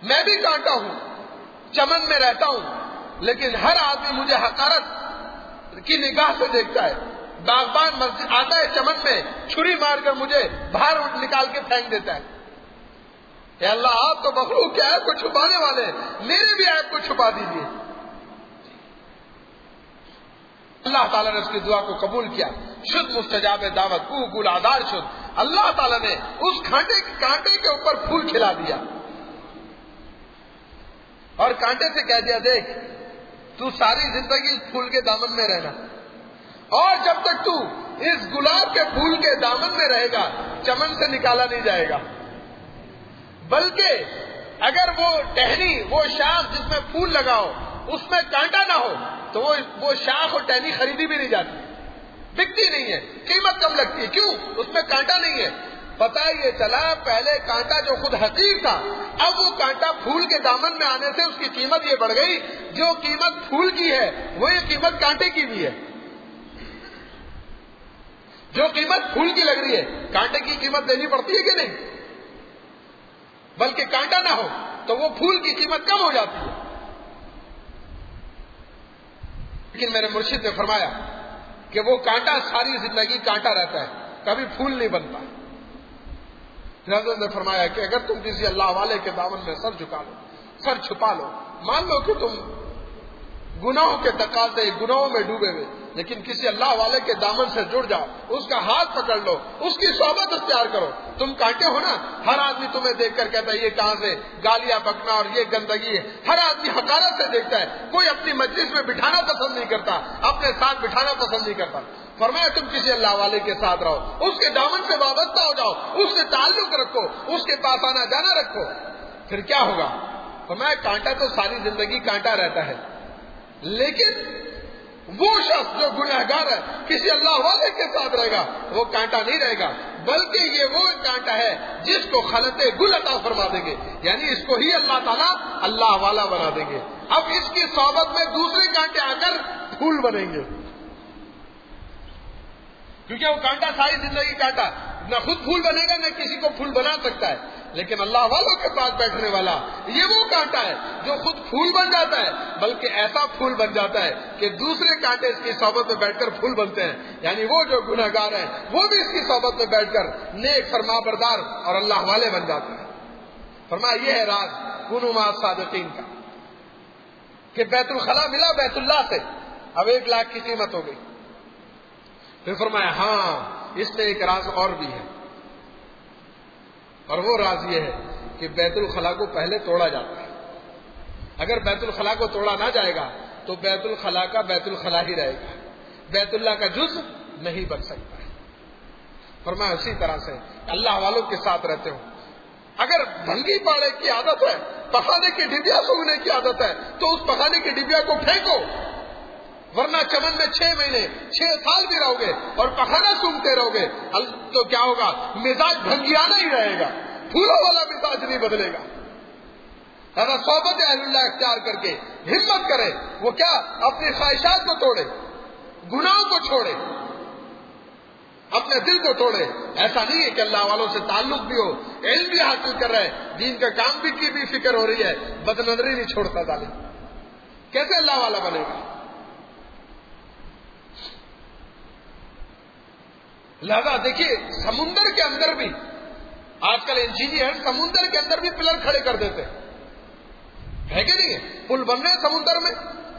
میں بھی کانٹا ہوں، چمن میں رہتا ہوں، لیکن ہر آدمی مجھے حقارت کی نگاہ سے دیکھتا ہے. باغبان مسجد آتا ہے چمن میں، چھری مار کر مجھے باہر نکال کے پھینک دیتا ہے. اے اللہ، آپ تو مخلوق کے عیب کو چھپانے والے ہیں، میرے بھی عیب کو چھپا دیجیے. اللہ تعالیٰ نے اس کی دعا کو قبول کیا. شد مستجاب دعوت کو گل آدار شد. اللہ تعالیٰ نے اس کانٹے کے اوپر پھول کھلا دیا اور کانٹے سے کہہ دیا، دیکھ تو ساری زندگی اس پھول کے دامن میں رہنا، اور جب تک تو اس گلاب کے پھول کے دامن میں رہے گا چمن سے نکالا نہیں جائے گا. بلکہ اگر وہ ٹہنی، وہ شاخ جس میں پھول لگاؤ اس میں کانٹا نہ ہو تو وہ شاخ اور ٹہنی خریدی بھی نہیں جاتی، بکتی نہیں ہے، قیمت کم لگتی ہے. کیوں؟ اس میں کانٹا نہیں ہے. پتہ یہ چلا پہلے کانٹا جو خود حقیر تھا، اب وہ کانٹا پھول کے دامن میں آنے سے اس کی قیمت یہ بڑھ گئی. جو قیمت پھول کی ہے وہی قیمت کانٹے کی بھی ہے. جو قیمت پھول کی لگ رہی ہے کانٹے کی قیمت دینی پڑتی ہے کہ نہیں؟ بلکہ کانٹا نہ ہو تو وہ پھول کی قیمت کم ہو جاتی ہے. لیکن میرے مرشد نے فرمایا کہ وہ کانٹا ساری زندگی کانٹا رہتا ہے، کبھی پھول نہیں بنتا. حضرت نے فرمایا کہ اگر تم کسی اللہ والے کے دامن میں سر جھکا لو، سر چھپا لو، مان لو کہ تم گناہوں کے تقاضے، گناہوں میں ڈوبے ہوئے، لیکن کسی اللہ والے کے دامن سے جڑ جاؤ، اس کا ہاتھ پکڑ لو، اس کی صحبت اختیار کرو. تم کانٹے ہو نا، ہر آدمی تمہیں دیکھ کر کہتا ہے یہ کہاں سے گالیاں بکنا اور یہ گندگی ہے. ہر آدمی حقارت سے دیکھتا ہے. کوئی اپنی مجلس میں بٹھانا پسند نہیں کرتا، اپنے ساتھ بٹھانا پسند نہیں کرتا. فرمایا تم کسی اللہ والے کے ساتھ رہو، اس کے دامن سے وابستہ ہو جاؤ، اس سے تعلق رکھو، اس کے پاس آنا جانا رکھو. پھر کیا ہوگا؟ فرمایا کانٹا تو ساری زندگی کانٹا رہتا ہے، لیکن وہ شخص جو گنہگار ہے کسی اللہ والے کے ساتھ رہے گا وہ کانٹا نہیں رہے گا، بلکہ یہ وہ کانٹا ہے جس کو خلط گل عطا فرما دیں گے. یعنی اس کو ہی اللہ تعالیٰ اللہ والا بنا دیں گے. اب اس کی صحبت میں دوسرے کانٹے آ کر پھول بنیں گے، کیونکہ وہ کانٹا ساری زندگی کانٹا، نہ خود پھول بنے گا نہ کسی کو پھول بنا سکتا ہے. لیکن اللہ والوں کے پاس بیٹھنے والا یہ وہ کانٹا ہے جو خود پھول بن جاتا ہے، بلکہ ایسا پھول بن جاتا ہے کہ دوسرے کانٹے اس کی صحبت میں بیٹھ کر پھول بنتے ہیں. یعنی وہ جو گنہگار ہیں وہ بھی اس کی صحبت میں بیٹھ کر نیک فرما بردار اور اللہ والے بن جاتے ہیں. فرمایا یہ ہے راز کنوا مع الصادقین کا کہ بیت الخلا ملا بیت اللہ سے، اب 1 لاکھ کی قیمت ہو گئی. پھر فرمایا ہاں اس میں ایک راز اور بھی ہے، اور وہ راز یہ ہے کہ بیت الخلا کو پہلے توڑا جاتا ہے. اگر بیت الخلا کو توڑا نہ جائے گا تو بیت الخلا کا بیت الخلا ہی رہے گا، بیت اللہ کا جز نہیں بن سکتا ہے. فرمایا اسی طرح سے اللہ والوں کے ساتھ رہتے ہو. اگر بھنگی پاڑے کی عادت ہے، پخانے کی ڈبیا سونگنے کی عادت ہے، تو اس پخانے کی ڈبیا کو پھینکو، ورنہ چمن میں 6 مہینے 6 سال بھی رہو گے اور پخانا سونگتے رہو گے تو کیا ہوگا؟ مزاج بھنگیانا ہی رہے گا، پھولوں والا مزاج نہیں بدلے گا. اگر صحبت اہل اللہ اختیار کر کے ہمت کرے، وہ کیا اپنی خواہشات کو توڑے، گناہوں کو چھوڑے، اپنے دل کو توڑے. ایسا نہیں ہے کہ اللہ والوں سے تعلق بھی ہو، علم بھی حاصل کر رہے، دین کا کام بھی کی بھی فکر ہو رہی ہے، بد نظری نہیں چھوڑتا ظالم. کیسے اللہ والا بنے گا؟ لہذا دیکھیے سمندر کے اندر بھی آج کل انجینئر سمندر کے اندر بھی پلر کھڑے کر دیتے ہے کہ نہیں ہے؟ پل بن رہے سمندر میں،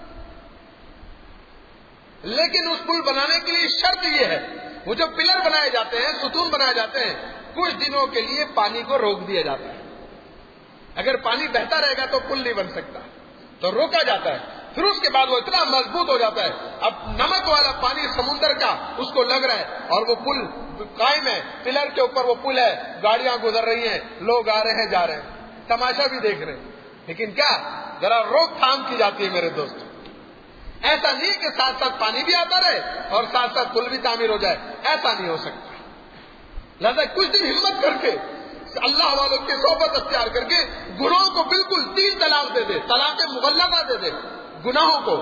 لیکن اس پل بنانے کے لیے شرط یہ ہے، وہ جو پلر بنائے جاتے ہیں، ستون بنائے جاتے ہیں، کچھ دنوں کے لیے پانی کو روک دیا جاتا ہے. اگر پانی بہتا رہے گا تو پل نہیں بن سکتا، تو روکا جاتا ہے. پھر اس کے بعد وہ اتنا مضبوط ہو جاتا ہے، اب نمک والا پانی سمندر کا اس کو لگ رہا ہے اور وہ پل قائم ہے، پلر کے اوپر وہ پل ہے، گاڑیاں گزر رہی ہیں، لوگ آ رہے ہیں جا رہے ہیں، تماشا بھی دیکھ رہے ہیں. لیکن کیا ذرا روک تھام کی جاتی ہے میرے دوست. ایسا نہیں کہ ساتھ ساتھ پانی بھی آتا رہے اور ساتھ ساتھ پل بھی تعمیر ہو جائے، ایسا نہیں ہو سکتا. لہذا کچھ دن ہمت کر کے اللہ والوں کی صحبت اختیار کر کے گناہوں کو بالکل 3 طلاق دے دے، طلاق مغلظہ دے دے، گناہوں کو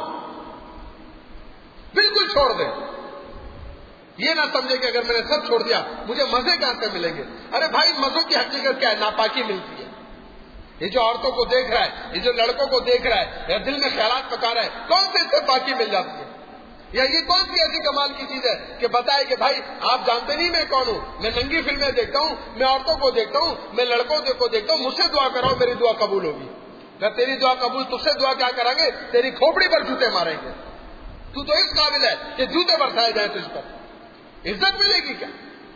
بالکل چھوڑ دے. یہ نہ سمجھے کہ اگر میں نے سب چھوڑ دیا مجھے مزے کہاں سے ملیں گے. ارے بھائی مزوں کی حقیقت کیا ہے؟ ناپاکی ملتی ہے. یہ جو عورتوں کو دیکھ رہا ہے، یہ جو لڑکوں کو دیکھ رہا ہے، یا دل میں خیالات پکا رہا ہے، کون سے اس سے پاکی مل جاتی ہے؟ یا یہ کون سی ایسی کمال کی چیز ہے کہ بتائے کہ بھائی آپ جانتے نہیں میں کون ہوں، میں ننگی فلمیں دیکھتا ہوں، میں عورتوں کو دیکھتا ہوں، میں لڑکوں کو دیکھتا ہوں، مجھ سے دعا کراؤ میری دعا قبول ہوگی۔ میں تیری دعا قبول، تجھ سے دعا کیا کریں گے؟ تیری کھوپڑی پر جوتے ماریں گے۔ تو اس قابل ہے کہ جوتے برسائے جائیں تجھ پر، عزت ملے گی کیا؟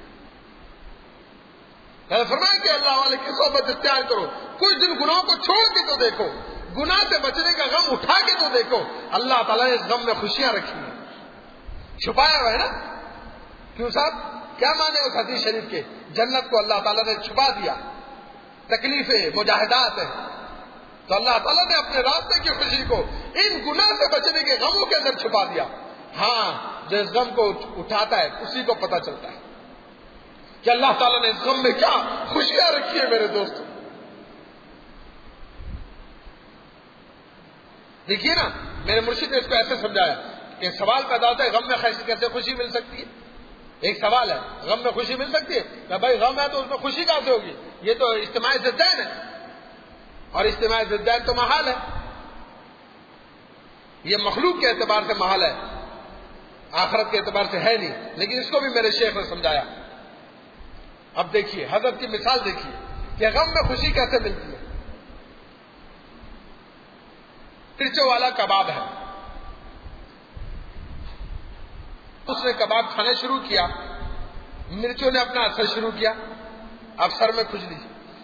میں نے فرمایا کہ اللہ والے کی صحبت اختیار کرو، کچھ دن گناہوں کو چھوڑ کے تو دیکھو، گناہ سے بچنے کا غم اٹھا کے تو دیکھو، اللہ تعالیٰ نے اس غم میں خوشیاں رکھی ہیں، چھپایا ہوا ہے نا۔ کیوں صاحب، کیا مانے اس حدیث شریف کے؟ جنت کو اللہ تعالیٰ نے چھپا دیا، تکلیفیں، مجاہدات ہیں، تو اللہ تعالیٰ نے اپنے راستے کی خوشی کو ان گناہ سے بچنے کے غموں کے اندر چھپا دیا۔ ہاں، جو اس غم کو اٹھاتا ہے اسی کو پتہ چلتا ہے کہ اللہ تعالیٰ نے اس غم میں کیا خوشیاں رکھی ہیں میرے دوستوں۔ دیکھیے نا، میرے مرشد نے اس کو ایسے سمجھایا کہ سوال پیدا ہوتا ہے غم میں کیسے خوشی مل سکتی ہے؟ ایک سوال ہے، غم میں خوشی مل سکتی ہے؟ کہ بھائی غم ہے تو اس میں خوشی کہاں سے ہوگی؟ یہ تو اجتماع ضدین ہے، اور اجتماع ضدین تو محال ہے، یہ مخلوق کے اعتبار سے محال ہے، آخرت کے اعتبار سے ہے نہیں۔ لیکن اس کو بھی میرے شیخ نے سمجھایا۔ اب دیکھیے حضرت کی مثال دیکھیے کہ غم میں خوشی کیسے ملتی ہے۔ مرچوں والا کباب ہے، اس نے کباب کھانا شروع کیا، مرچوں نے اپنا اثر شروع کیا، اب سر میں کھجلی،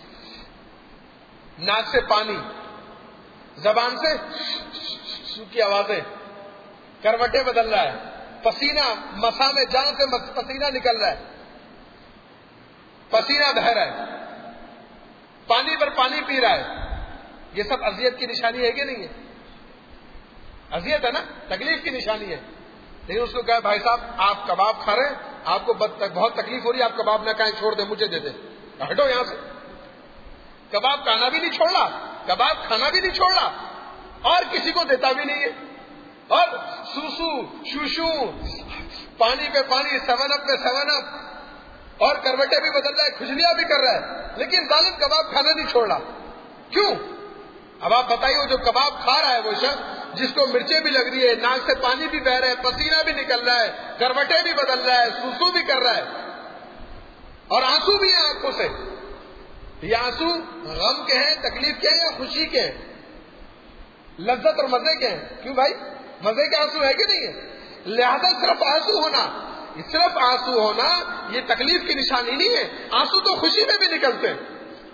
ناک سے پانی، زبان سے کی آوازیں، کروٹیں بدل رہا ہے، پسینہ مسا میں جان سے پسینہ نکل رہا ہے، پسینہ بہہ رہا ہے، پانی پر پانی پی رہا ہے۔ یہ سب اذیت کی نشانی ہے کہ نہیں ہے؟ اذیت ہے نا، تکلیف کی نشانی ہے۔ لیکن اس کو کہا بھائی صاحب آپ کباب کھا رہے ہیں، آپ کو بہت تکلیف ہو رہی ہے، آپ کباب نہ کھائیں، چھوڑ دیں، مجھے دے دیں، ہٹو یہاں سے۔ کباب کھانا بھی نہیں چھوڑ رہا، کباب کھانا بھی نہیں چھوڑ رہا، اور کسی کو دیتا بھی نہیں ہے، اور سوسو شوشو، پانی پہ پانی، 7 اپ پہ 7 اپ، اور کروٹیں بھی بدل رہا ہے، کھجلیاں بھی کر رہا ہے، لیکن ظالم کباب کھانا نہیں چھوڑ رہا۔ کیوں؟ اب آپ بتائیے، وہ جو کباب کھا رہا ہے وہ شخص جس کو مرچیں بھی لگ رہی ہے، ناک سے پانی بھی بہ رہا ہے، پسینہ بھی نکل رہا ہے، کروٹیں بھی بدل رہا ہے، سوسو بھی کر رہا ہے، اور آنسو بھی ہیں آنکھوں سے۔ یہ آنسو غم کے ہیں، تکلیف کے ہیں، یا خوشی کے ہیں؟ لذت اور مزے کے ہیں؟ کیوں بھائی، مزے کے آنسو ہے کہ نہیں ہے؟ لہذا صرف آنسو ہونا یہ تکلیف کی نشانی نہیں ہے، آنسو تو خوشی میں بھی نکلتے ہیں۔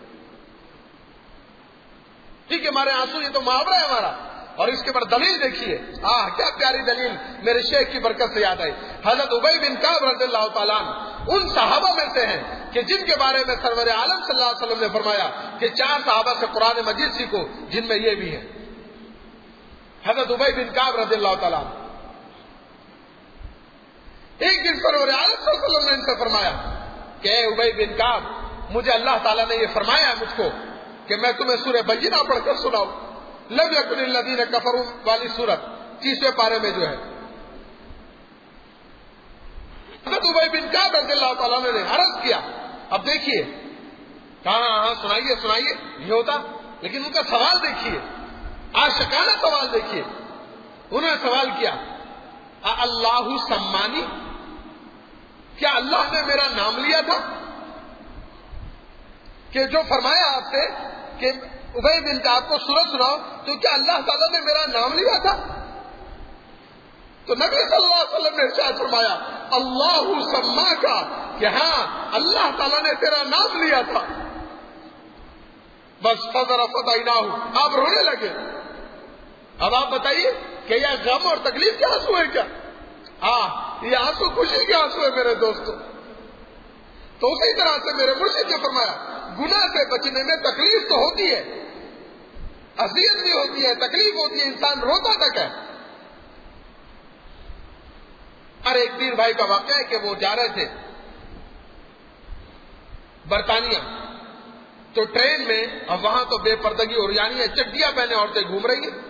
ٹھیک ہے، ہمارے آنسو یہ تو محاورہ ہے ہمارا، اور اس کے پر دلیل دیکھیے، کیا پیاری دلیل میرے شیخ کی برکت سے یاد آئی۔ حضرت ابی بن کعب رضی اللہ تعالیٰ عنہ ان صحابہ میں سے ہیں کہ جن کے بارے میں سرور عالم صلی اللہ علیہ وسلم نے فرمایا کہ 4 صحابہ سے قرآن مجید سیکھو، جن میں یہ بھی ہے۔ حضرت ابی بن کعب رضی اللہ تعالیٰ عنہ، ایک دن سرور عالم صلی اللہ علیہ وسلم نے ان سے فرمایا کہ اے ابی بن کعب، مجھے اللہ تعالیٰ نے یہ فرمایا ہے مجھ کو کہ میں تمہیں سورہ بینہ پڑھ کر سناؤں، لم یکن الذین کفروا والی سورت 30ویں پارے میں جو ہے۔ حضرت ابی بن کعب رضی اللہ تعالیٰ نے عرض کیا، اب دیکھیے، ہاں سنائیے سنائیے، یہ ہوتا، لیکن ان کا سوال دیکھیے، عاشقانہ سوال دیکھیے۔ انہوں نے سوال کیا، اللہ سمانی، کیا اللہ نے میرا نام لیا تھا؟ کہ جو فرمایا آپ سے کہ ابی بن کعب کو سورت سناؤ، تو کیا اللہ تعالیٰ نے میرا نام لیا تھا؟ تو نبی صلی اللہ علیہ وسلم نے ارشاد فرمایا، اللہ سما کا، کہ ہاں اللہ تعالیٰ نے تیرا نام لیا تھا۔ بس فضرفت عیناہ، آپ رونے لگے۔ اب آپ بتائیے کہ یہ غم اور تکلیف کے آنسو ہے کیا؟ یہ آنسو خوشی کے آنسو ہے میرے دوستوں۔ تو اسی طرح سے میرے مرشد نے فرمایا، گناہ سے بچنے میں تکلیف تو ہوتی ہے، اذیت بھی ہوتی ہے، تکلیف ہوتی ہے، انسان روتا تک ہے۔ اور ایک پیر بھائی کا واقعہ ہے کہ وہ جا رہے تھے برطانیہ، تو ٹرین میں، اب وہاں تو بے پردگی عریانی ہے، چڈیاں پہنے عورتیں گھوم رہی ہیں،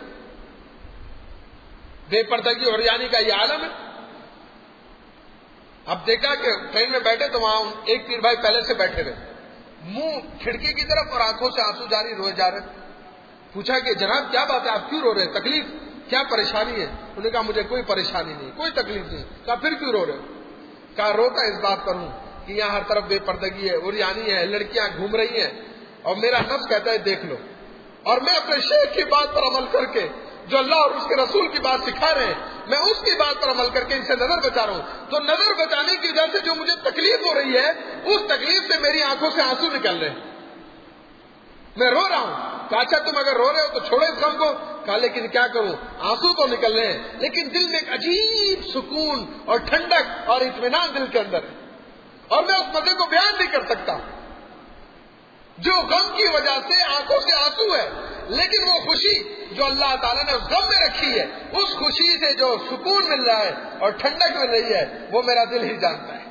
بے پردگی عریانی کا یہ عالم ہے۔ اب دیکھا کہ ٹرین میں بیٹھے تو وہاں ایک پیر بھائی پہلے سے بیٹھے ہوئے، منہ کھڑکی کی طرف اور آنکھوں سے آنسو جاری روئے جا رہے. پوچھا کہ جناب کیا بات ہے, آپ کیوں رو رہے, تکلیف کیا پریشانی ہے؟ انہوں نے کہا مجھے کوئی پریشانی نہیں, کوئی تکلیف نہیں. کہا پھر کیوں رو رہے ہو؟ کہا روتا اس بات پر ہوں کہ یہاں ہر طرف بے پردگی ہے, عریانی ہے, لڑکیاں گھوم رہی ہیں اور میرا نفس کہتا ہے دیکھ لو, اور میں اپنے شیخ کی بات پر عمل کر کے جو اللہ اور اس کے رسول کی بات سکھا رہے ہیں میں اس کی بات پر عمل کر کے ان سے نظر بچا رہا ہوں. تو نظر بچانے کی وجہ سے جو مجھے تکلیف ہو رہی ہے اس تکلیف سے میری آنکھوں سے آنسو نکل رہے ہیں, میں رو رہا ہوں. کہا اچھا تم اگر رو رہے ہو تو چھوڑو اس غم کو. کہا لیکن کیا کروں, آنسو تو نکل رہے ہیں لیکن دل میں ایک عجیب سکون اور ٹھنڈک اور اطمینان دل کے اندر ہے, اور میں اس مزے کو بیان نہیں کر سکتا. جو غم کی وجہ سے آنکھوں سے آنسو ہے, لیکن وہ خوشی جو اللہ تعالیٰ نے اس غم میں رکھی ہے, اس خوشی سے جو سکون مل رہا ہے اور ٹھنڈک مل رہی ہے وہ میرا دل ہی جانتا ہے.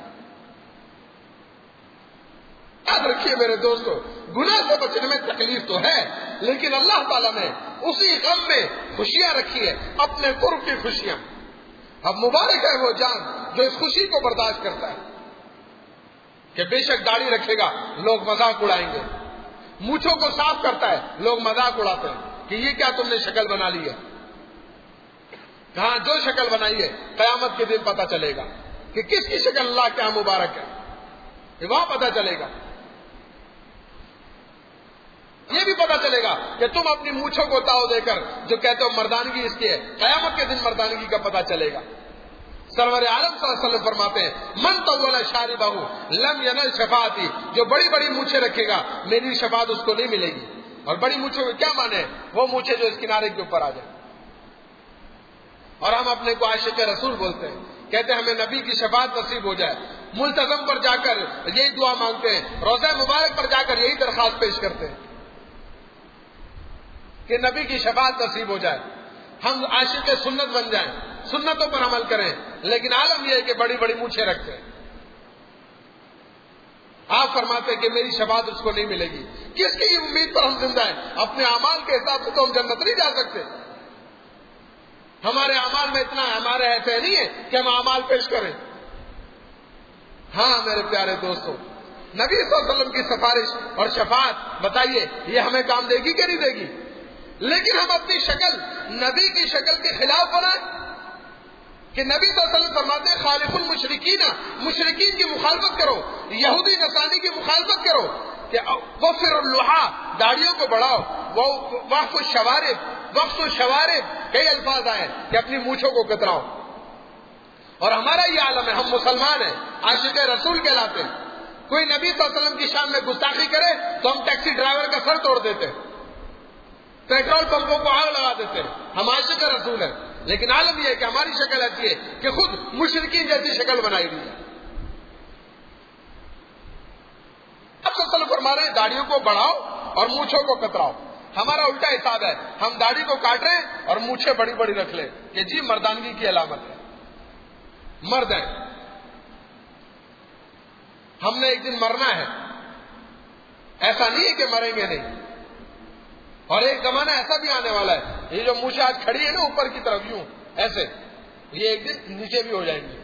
یاد رکھیے میرے دوستو, گناہ سے بچنے میں تکلیف تو ہے لیکن اللہ تعالیٰ نے اسی غم میں خوشیاں رکھی ہے, اپنے قرب کی خوشیاں. اب مبارک ہے وہ جان جو اس خوشی کو برداشت کرتا ہے کہ بے شک داڑھی رکھے گا لوگ مذاق اڑائیں گے, مونچھوں کو صاف کرتا ہے لوگ مذاق اڑاتے ہیں کہ یہ کیا تم نے شکل بنا لی ہے. کہاں جو شکل بنائی ہے قیامت کے دن پتہ چلے گا کہ کس کی شکل اللہ کیا مبارک ہے, یہ وہاں پتہ چلے گا. یہ بھی پتہ چلے گا کہ تم اپنی مونچھوں کو تاؤ دے کر جو کہتے ہو مردانگی اس کی ہے, قیامت کے دن مردانگی کا پتہ چلے گا. سرور عالم صلی اللہ علیہ وسلم فرماتے ہیں من طول شاربہ لم ینل شفاعتی, جو بڑی بڑی مونچھیں رکھے گا میری شفاعت اس کو نہیں ملے گی. اور بڑی مونچھوں میں کیا مانے, وہ مونچھیں جو اس کنارے کے اوپر آ جائیں. اور ہم اپنے کو عاشق رسول بولتے ہیں, کہتے ہیں ہمیں نبی کی شفاعت نصیب ہو جائے. ملتزم پر جا کر یہی دعا مانگتے ہیں, روضہ مبارک پر جا کر یہی درخواست پیش کرتے ہیں کہ نبی کی شفاعت نصیب ہو جائے, ہم عاشق سنت بن جائیں, سنتوں پر عمل کریں. لیکن عالم یہ ہے کہ بڑی بڑی مونچھیں رکھتے ہیں. آپ فرماتے ہیں کہ میری شفاعت اس کو نہیں ملے گی. کس کی امید پر ہم زندہ ہیں؟ اپنے اعمال کے حساب سے تو ہم جنت نہیں جا سکتے. ہمارے اعمال میں اتنا ہمارے ایسے نہیں ہے کہ ہم اعمال پیش کریں. ہاں میرے پیارے دوستوں, نبی صلی اللہ علیہ وسلم کی سفارش اور شفاعت بتائیے یہ ہمیں کام دے گی کہ نہیں دے گی؟ لیکن ہم اپنی شکل نبی کی شکل کے خلاف بنائیں کہ نبی صلی اللہ علیہ وسلم فرماتے ہیں خالف المشرکین, مشرکین کی مخالفت کرو, یہودی نصرانی کی مخالفت کرو. کہ وفر اللحا, داڑھیوں کو بڑھاؤ. وقف الشوارب, کئی الفاظ آئے کہ اپنی مونچھوں کو کتراؤ. اور ہمارا یہ عالم ہے, ہم مسلمان ہیں, عاشق رسول کہلاتے ہیں. کوئی نبی صلی اللہ علیہ وسلم کی شان میں گستاخی کرے تو ہم ٹیکسی ڈرائیور کا سر توڑ دیتے, پیٹرول پمپوں کو آگ لگا دیتے ہیں. ہم عاشق رسول ہیں. لیکن عالم یہ ہے کہ ہماری شکل ایسی ہے کہ خود مشرکین جیسی شکل بنائی ہوئی ہے. اب سلسلہ فرما رہے ہیں داڑھیوں کو بڑھاؤ اور مونچھوں کو کتراؤ. ہمارا الٹا حساب ہے, ہم داڑھی کو کاٹ رہے ہیں اور مونچھیں بڑی بڑی رکھ لیں کہ جی مردانگی کی علامت ہے, مرد ہے, ہم نے ایک دن مرنا ہے. ایسا نہیں ہے کہ مریں گے نہیں. اور ایک زمانہ ایسا بھی آنے والا ہے, یہ جو مونچھیں آج کھڑی ہے نا اوپر کی طرف یوں ایسے, یہ ایک دن نیچے بھی ہو جائیں گی.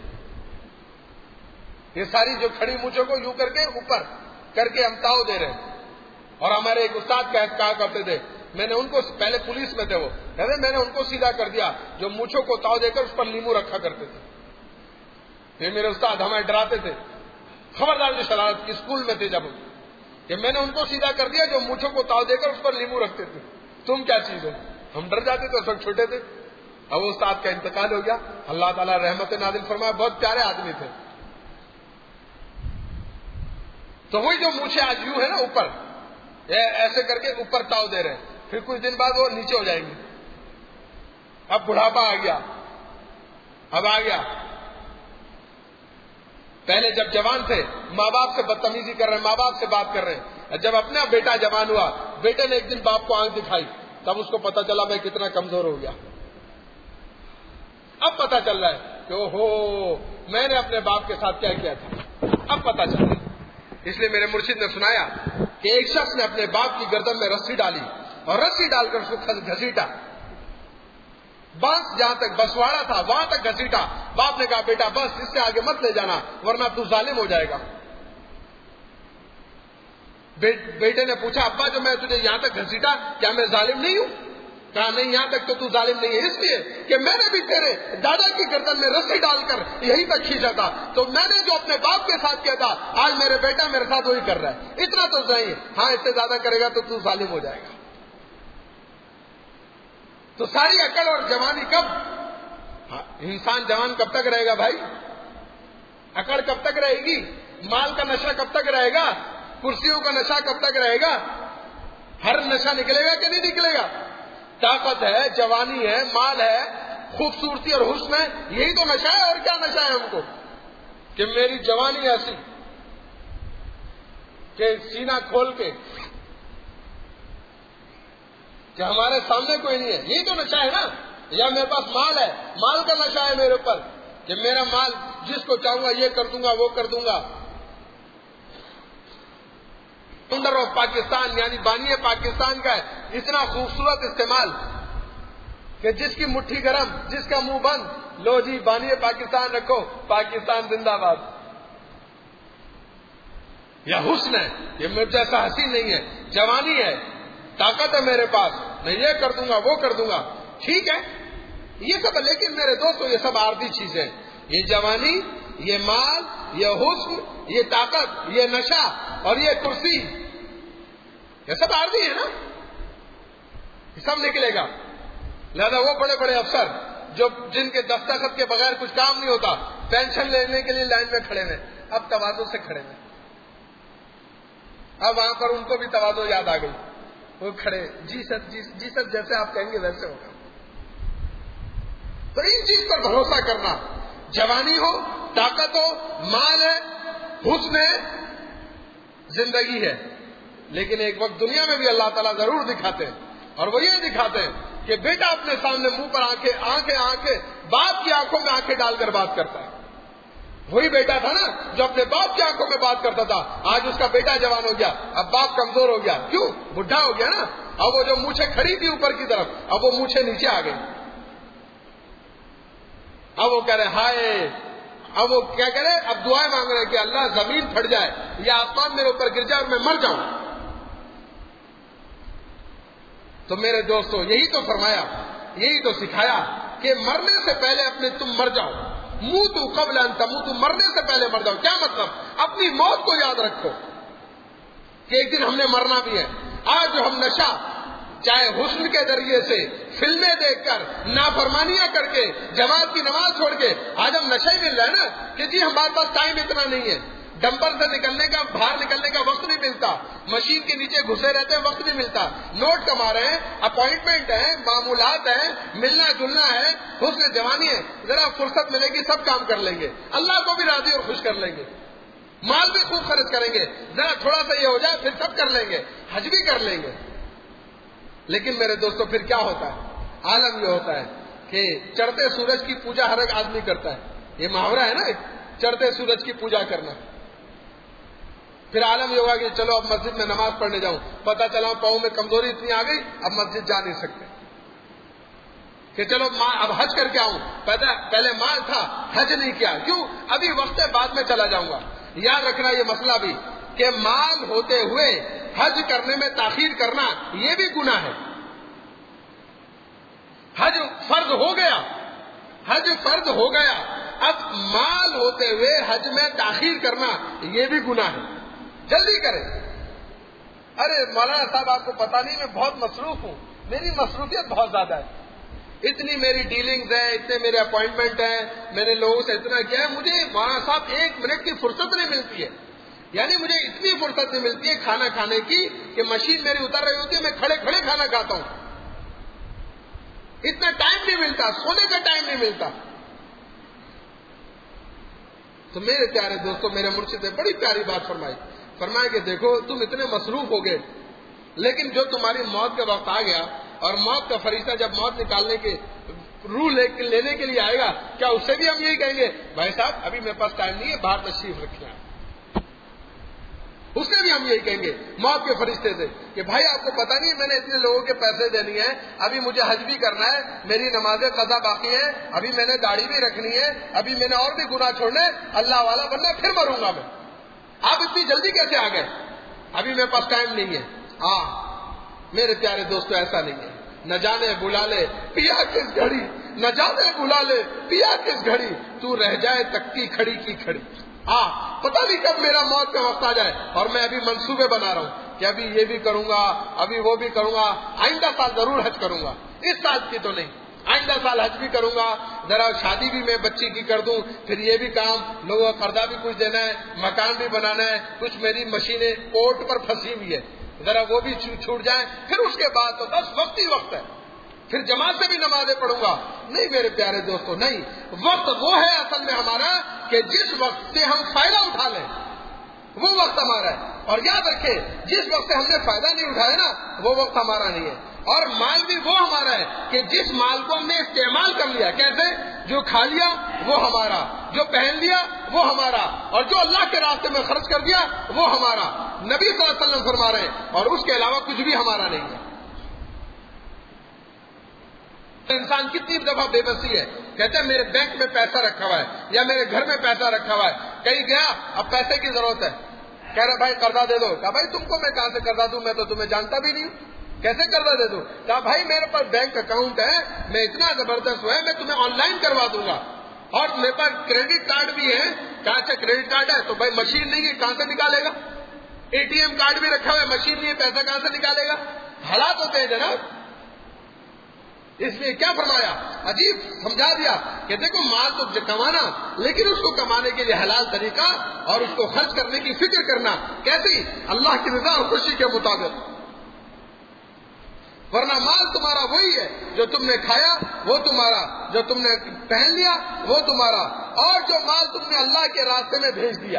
یہ ساری جو کھڑی مونچھوں کو یوں کر کے اوپر کر کے ہم تاؤ دے رہے ہیں. اور ہمارے ایک استاد کہا کرتے تھے, میں نے ان کو, پہلے پولیس میں تھے وہ, کہتے میں نے ان کو سیدھا کر دیا جو مونچھوں کو تاؤ دے کر اس پر لیمو رکھا کرتے تھے. یہ میرے استاد ہمیں ڈراتے تھے, خبردار جو شرارت کی اسکول میں تھے جب, کہ میں نے ان کو سیدھا کر دیا جو مونچھوں کو تاؤ دے کر اس پر لیمو رکھتے تھے. تم کیا چیز ہو؟ ہم ڈر جاتے تھے, اس وقت چھوٹے تھے. اب وہ استاد کا انتقال ہو گیا, اللہ تعالیٰ رحمت نازل فرمایا, بہت پیارے آدمی تھے. تو وہی جو مونچھیں آج یوں ہے نا اوپر ایسے کر کے اوپر تاؤ دے رہے ہیں, پھر کچھ دن بعد وہ نیچے ہو جائیں گے. اب بڑھاپا آ گیا, اب آ گیا. پہلے جب جوان تھے ماں باپ سے بدتمیزی کر رہے ہیں, ماں باپ سے بات کر رہے ہیں. جب اپنا بیٹا جوان ہوا, بیٹے نے ایک دن باپ کو آنکھ دکھائی, تب اس کو پتا چلا میں کتنا کمزور ہو گیا. اب پتا چل رہا ہے کہ اوہو میں نے اپنے باپ کے ساتھ کیا کیا تھا, اب پتا چل رہا ہے. اس لیے میرے مرشد نے سنایا کہ ایک شخص نے اپنے باپ کی گردن میں رسی ڈالی اور رسی ڈال کر اس کو گھسیٹا, بس جہاں تک بسواڑا تھا وہاں تک گھسیٹا. باپ نے کہا بیٹا بس, اس سے آگے مت لے جانا ورنہ تو ظالم ہو جائے گا. بیٹے نے پوچھا ابا جو میں تجھے یہاں تک گھسیٹا کیا میں ظالم نہیں ہوں؟ کہا نہیں، یہاں تک تو ظالم نہیں ہے، اس لیے کہ میں نے بھی تیرے دادا کی گردن میں رسی ڈال کر یہی تک کھینچا تھا، تو میں نے جو اپنے باپ کے ساتھ کیا تھا آج میرے بیٹا میرے ساتھ وہی کر رہا ہے، اتنا تو صحیح ہے، ہاں اس سے زیادہ کرے گا تو ظالم ہو جائے گا۔ تو ساری عقل اور جوانی کب؟ انسان جوان کب تک رہے گا بھائی؟ عقل کب تک رہے گی؟ مال کا نشہ کب تک رہے گا؟ کرسیوں کا نشہ کب تک رہے گا؟ ہر نشہ نکلے گا کہ نہیں نکلے گا؟ طاقت ہے، جوانی ہے، مال ہے، خوبصورتی اور حسن ہے، یہی تو نشہ ہے، اور کیا نشہ ہے ہم کو؟ کہ میری جوانی ایسی کہ سینہ کھول کے کہ ہمارے سامنے کوئی نہیں ہے، یہی تو نشہ ہے نا؟ یا میرے پاس مال ہے، مال کا نشہ ہے میرے اوپر کہ میرا مال جس کو چاہوں گا یہ کر دوں گا، وہ کر دوں گا۔ فاؤنڈر آف پاکستان یعنی بانی پاکستان کا ہے اتنا خوبصورت استعمال کہ جس کی مٹھی گرم، جس کا منہ بند، لو جی بانی پاکستان رکھو، پاکستان زندہ باد۔ یا حسن ہے، یہ مجھ جیسا حسین نہیں ہے، جوانی ہے، طاقت ہے میرے پاس، میں یہ کر دوں گا وہ کر دوں گا، ٹھیک ہے یہ سب، لیکن میرے دوستوں یہ سب عارضی چیزیں، یہ جوانی، یہ مال، یہ حسن، یہ طاقت، یہ نشہ اور یہ کرسی، یہ سب عارضی ہے نا، یہ سب نکلے گا۔ لہذا وہ بڑے بڑے افسر جو جن کے دستخط کے بغیر کچھ کام نہیں ہوتا، پینشن لینے کے لیے لائن میں کھڑے ہیں، اب تواضع سے کھڑے ہیں، اب وہاں پر ان کو بھی تواضع یاد آ گئی، وہ کھڑے، جی سر جی سر جیسے آپ کہیں گے ویسے ہوگا۔ تو ان چیز پر بھروسہ کرنا، جوانی ہو، طاقت ہو، مال ہے، حسن ہے، زندگی ہے، لیکن ایک وقت دنیا میں بھی اللہ تعالیٰ ضرور دکھاتے ہیں، اور وہ یہ دکھاتے ہیں کہ بیٹا اپنے سامنے منہ پر آنکھیں باپ کی آنکھوں میں آنکھیں ڈال کر بات کرتا ہے۔ وہی بیٹا تھا نا جو اپنے باپ کی آنکھوں میں بات کرتا تھا، آج اس کا بیٹا جوان ہو گیا، اب باپ کمزور ہو گیا، کیوں؟ بڈھا ہو گیا نا، اب وہ جو مونچھیں کھڑی تھی اوپر کی طرف، اب وہ مونچھیں نیچے آ گئی، اب وہ کہہ رہے ہائے، اب وہ کیا کہہ رہے، اب دعائیں مانگ رہے کہ اللہ زمین پھٹ جائے یا آسمان میرے اوپر گر جائے اور میں مر جاؤں۔ تو میرے دوستو یہی تو فرمایا، یہی تو سکھایا کہ مرنے سے پہلے اپنے تم مر جاؤ، موتوا قبل ان تموتوا، مرنے سے پہلے مر جاؤ۔ کیا مطلب؟ اپنی موت کو یاد رکھو کہ ایک دن ہم نے مرنا بھی ہے۔ آج جو ہم نشہ، چاہے حسن کے ذریعے سے، فلمیں دیکھ کر، نافرمانیاں کر کے، جماعت کی نماز چھوڑ کے، آج ہم نشہ ہی مل رہا ہے نا کہ جی ہمارے پاس ٹائم اتنا نہیں ہے، ڈمپر سے نکلنے کا، باہر نکلنے کا وقت نہیں ملتا، مشین کے نیچے گھسے رہتے ہیں، وقت نہیں ملتا، نوٹ کما رہے ہیں، اپوائنٹمنٹ ہے، معمولات ہیں، ملنا جلنا ہے، حسن جوانی ہے، ذرا فرصت ملے گی سب کام کر لیں گے، اللہ کو بھی راضی اور خوش کر لیں گے، مال بھی خوب خرچ کریں گے، ذرا تھوڑا سا یہ ہو جائے پھر سب کر لیں گے، حج بھی کر لیں گے۔ لیکن میرے دوستوں پھر کیا ہوتا ہے؟ عالم یہ ہوتا ہے کہ چڑھتے سورج کی پوجا ہر ایک آدمی کرتا ہے، یہ محاورہ ہے نا، چڑھتے سورج کی پوجا کرنا۔ پھر عالم یہ ہوگا کہ چلو اب مسجد میں نماز پڑھنے جاؤں، پتہ چلا پاؤں میں کمزوری اتنی آ گئی اب مسجد جا نہیں سکتے، کہ چلو اب حج کر کے آؤں، پہلے مال تھا حج نہیں کیا، کیوں؟ ابھی وقت ہے بعد میں چلا جاؤں گا۔ یاد رکھنا یہ مسئلہ بھی کہ مال ہوتے ہوئے حج کرنے میں تاخیر کرنا یہ بھی گناہ ہے۔ حج فرض ہو گیا، حج فرض ہو گیا، اب مال ہوتے ہوئے حج میں تاخیر کرنا یہ بھی گناہ ہے۔ جلدی کریں۔ ارے مولانا صاحب آپ کو پتا نہیں میں بہت مصروف ہوں، میری مصروفیت بہت زیادہ ہے، اتنی میری ڈیلنگز ہیں، اتنے میرے اپوائنٹمنٹ ہیں، میں نے لوگوں سے اتنا کیا ہے، مجھے مولانا صاحب 1 منٹ کی فرصت نہیں ملتی ہے، یعنی مجھے اتنی فرصت نہیں ملتی ہے کھانا کھانے کی کہ مشین میری اتر رہی ہوتی ہے، میں کھڑے کھڑے کھانا کھاتا ہوں، اتنا ٹائم نہیں ملتا، سونے کا ٹائم نہیں ملتا۔ تو میرے پیارے دوستوں، میرے مرشد نے بڑی پیاری بات فرمایا کہ دیکھو تم اتنے مصروف ہو گئے، لیکن جو تمہاری موت کا وقت آ گیا اور موت کا فرشتہ جب موت نکالنے کے روح لینے کے لیے آئے گا، کیا اس سے بھی ہم یہی کہیں گے بھائی صاحب ابھی میرے پاس ٹائم نہیں ہے، باہر تشریف رکھیں؟ اس سے بھی ہم یہی کہیں گے موت کے فرشتے سے کہ بھائی آپ کو پتا نہیں ہے میں نے اتنے لوگوں کے پیسے دینے ہیں، ابھی مجھے حج بھی کرنا ہے، میری نمازیں قضا باقی ہیں، ابھی میں نے داڑھی بھی رکھنی ہے، ابھی میں نے اور بھی گناہ چھوڑنے، اللہ والا بننا، پھر مروں گا میں۔ آپ اتنی جلدی کیسے آ گئے؟ ابھی میرے پاس ٹائم نہیں ہے. میرے پیارے دوستو ایسا نہیں ہے. نہ جانے بلا لے پیا کس گھڑی، نہ جانے بلا لے پیا کس گھڑی، تو رہ جائے تکتی کھڑی کی کھڑی. پتہ نہیں کب میرا موت کا وقت آ جائے. اور میں ابھی منصوبے بنا رہا ہوں کہ ابھی یہ بھی کروں گا، ابھی وہ بھی کروں گا. آئندہ سال ضرور حج کروں گا، اس سال کی تو نہیں. آئندہ سال حج بھی کروں گا، ذرا شادی بھی میں بچی کی کر دوں، پھر یہ بھی کام، لوگوں کا قرضہ بھی کچھ دینا ہے، مکان بھی بنانا ہے، کچھ میری مشینیں کوٹ پر پھنسی ہوئی ہے، ذرا وہ بھی چھوٹ جائیں. پھر اس کے بعد تو بس وقت ہی وقت ہے. پھر جماعت سے بھی نمازیں پڑھوں گا. نہیں میرے پیارے دوستو، نہیں. وقت وہ ہے اصل میں ہمارا کہ جس وقت سے ہم فائدہ اٹھا لیں، وہ وقت ہمارا ہے. اور یاد رکھیں، جس وقت سے ہم نے فائدہ نہیں اٹھایا نا، وہ وقت ہمارا نہیں ہے. اور مال بھی وہ ہمارا ہے کہ جس مال کو ہم نے استعمال کر لیا. کیسے؟ جو کھا لیا وہ ہمارا، جو پہن لیا وہ ہمارا، اور جو اللہ کے راستے میں خرچ کر دیا وہ ہمارا. نبی صلی اللہ علیہ وسلم فرما رہے ہیں، اور اس کے علاوہ کچھ بھی ہمارا نہیں ہے. انسان کتنی دفعہ بے بسی ہے، کہتے ہیں میرے بینک میں پیسہ رکھا ہوا ہے یا میرے گھر میں پیسہ رکھا ہوا ہے، کہیں گیا اب پیسے کی ضرورت ہے، کہہ رہا بھائی قرضہ دے دو. کہا بھائی تم کو میں کہاں سے قرضہ دوں، میں تو تمہیں جانتا بھی نہیں ہوں، کیسے قرضہ دے دوں؟ کہا بھائی میرے پاس بینک اکاؤنٹ ہے، میں اتنا زبردست ہوا ہے میں تمہیں آن لائن کروا دوں گا، اور میرے پاس کریڈٹ کارڈ بھی ہے. کہاں سے کریڈٹ کارڈ ہے؟ تو بھائی مشین نہیں ہے کہاں سے نکالے گا؟ اے ٹی ایم کارڈ بھی رکھا ہوا ہے، مشین نہیں ہے، پیسہ کہاں سے نکالے گا؟ حالات ہوتے ہیں جناب. اس لیے کیا فرمایا، عجیب سمجھا دیا کہ دیکھو مال تو کمانا، لیکن اس کو کمانے کے لیے حلال طریقہ اور اس کو خرچ کرنے کی فکر کرنا. کیسی؟ اللہ کی رضا اور خوشی کے مطابق. ورنہ مال تمہارا وہی ہے جو تم نے کھایا وہ تمہارا، جو تم نے پہن لیا وہ تمہارا، اور جو مال تم نے اللہ کے راستے میں بھیج دیا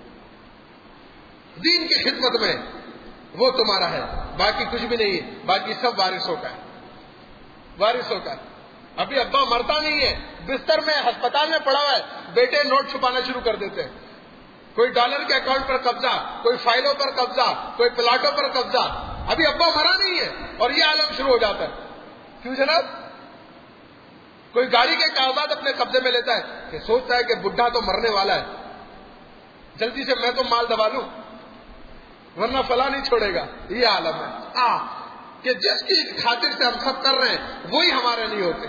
دین کی خدمت میں وہ تمہارا ہے. باقی کچھ بھی نہیں، باقی سب وارثوں کا ہے، وارثوں کا. ابھی ابا مرتا نہیں ہے، بستر میں ہسپتال میں پڑا ہوا ہے، بیٹے نوٹ چھپانا شروع کر دیتے ہیں. کوئی ڈالر کے اکاؤنٹ پر قبضہ، کوئی فائلوں پر قبضہ، کوئی پلاٹوں پر قبضہ. ابھی ابا مرا نہیں ہے اور یہ عالم شروع ہو جاتا ہے. کیوں جناب؟ کوئی گاڑی کے کاغذات اپنے قبضے میں لیتا ہے کہ سوچتا ہے کہ بڈھا تو مرنے والا ہے، جلدی سے میں تو مال دبا لوں ورنہ فلاں نہیں چھوڑے گا. یہ عالم ہے کہ جس کی خاطر سے ہم سب کر رہے ہیں وہی ہمارے نہیں ہوتے.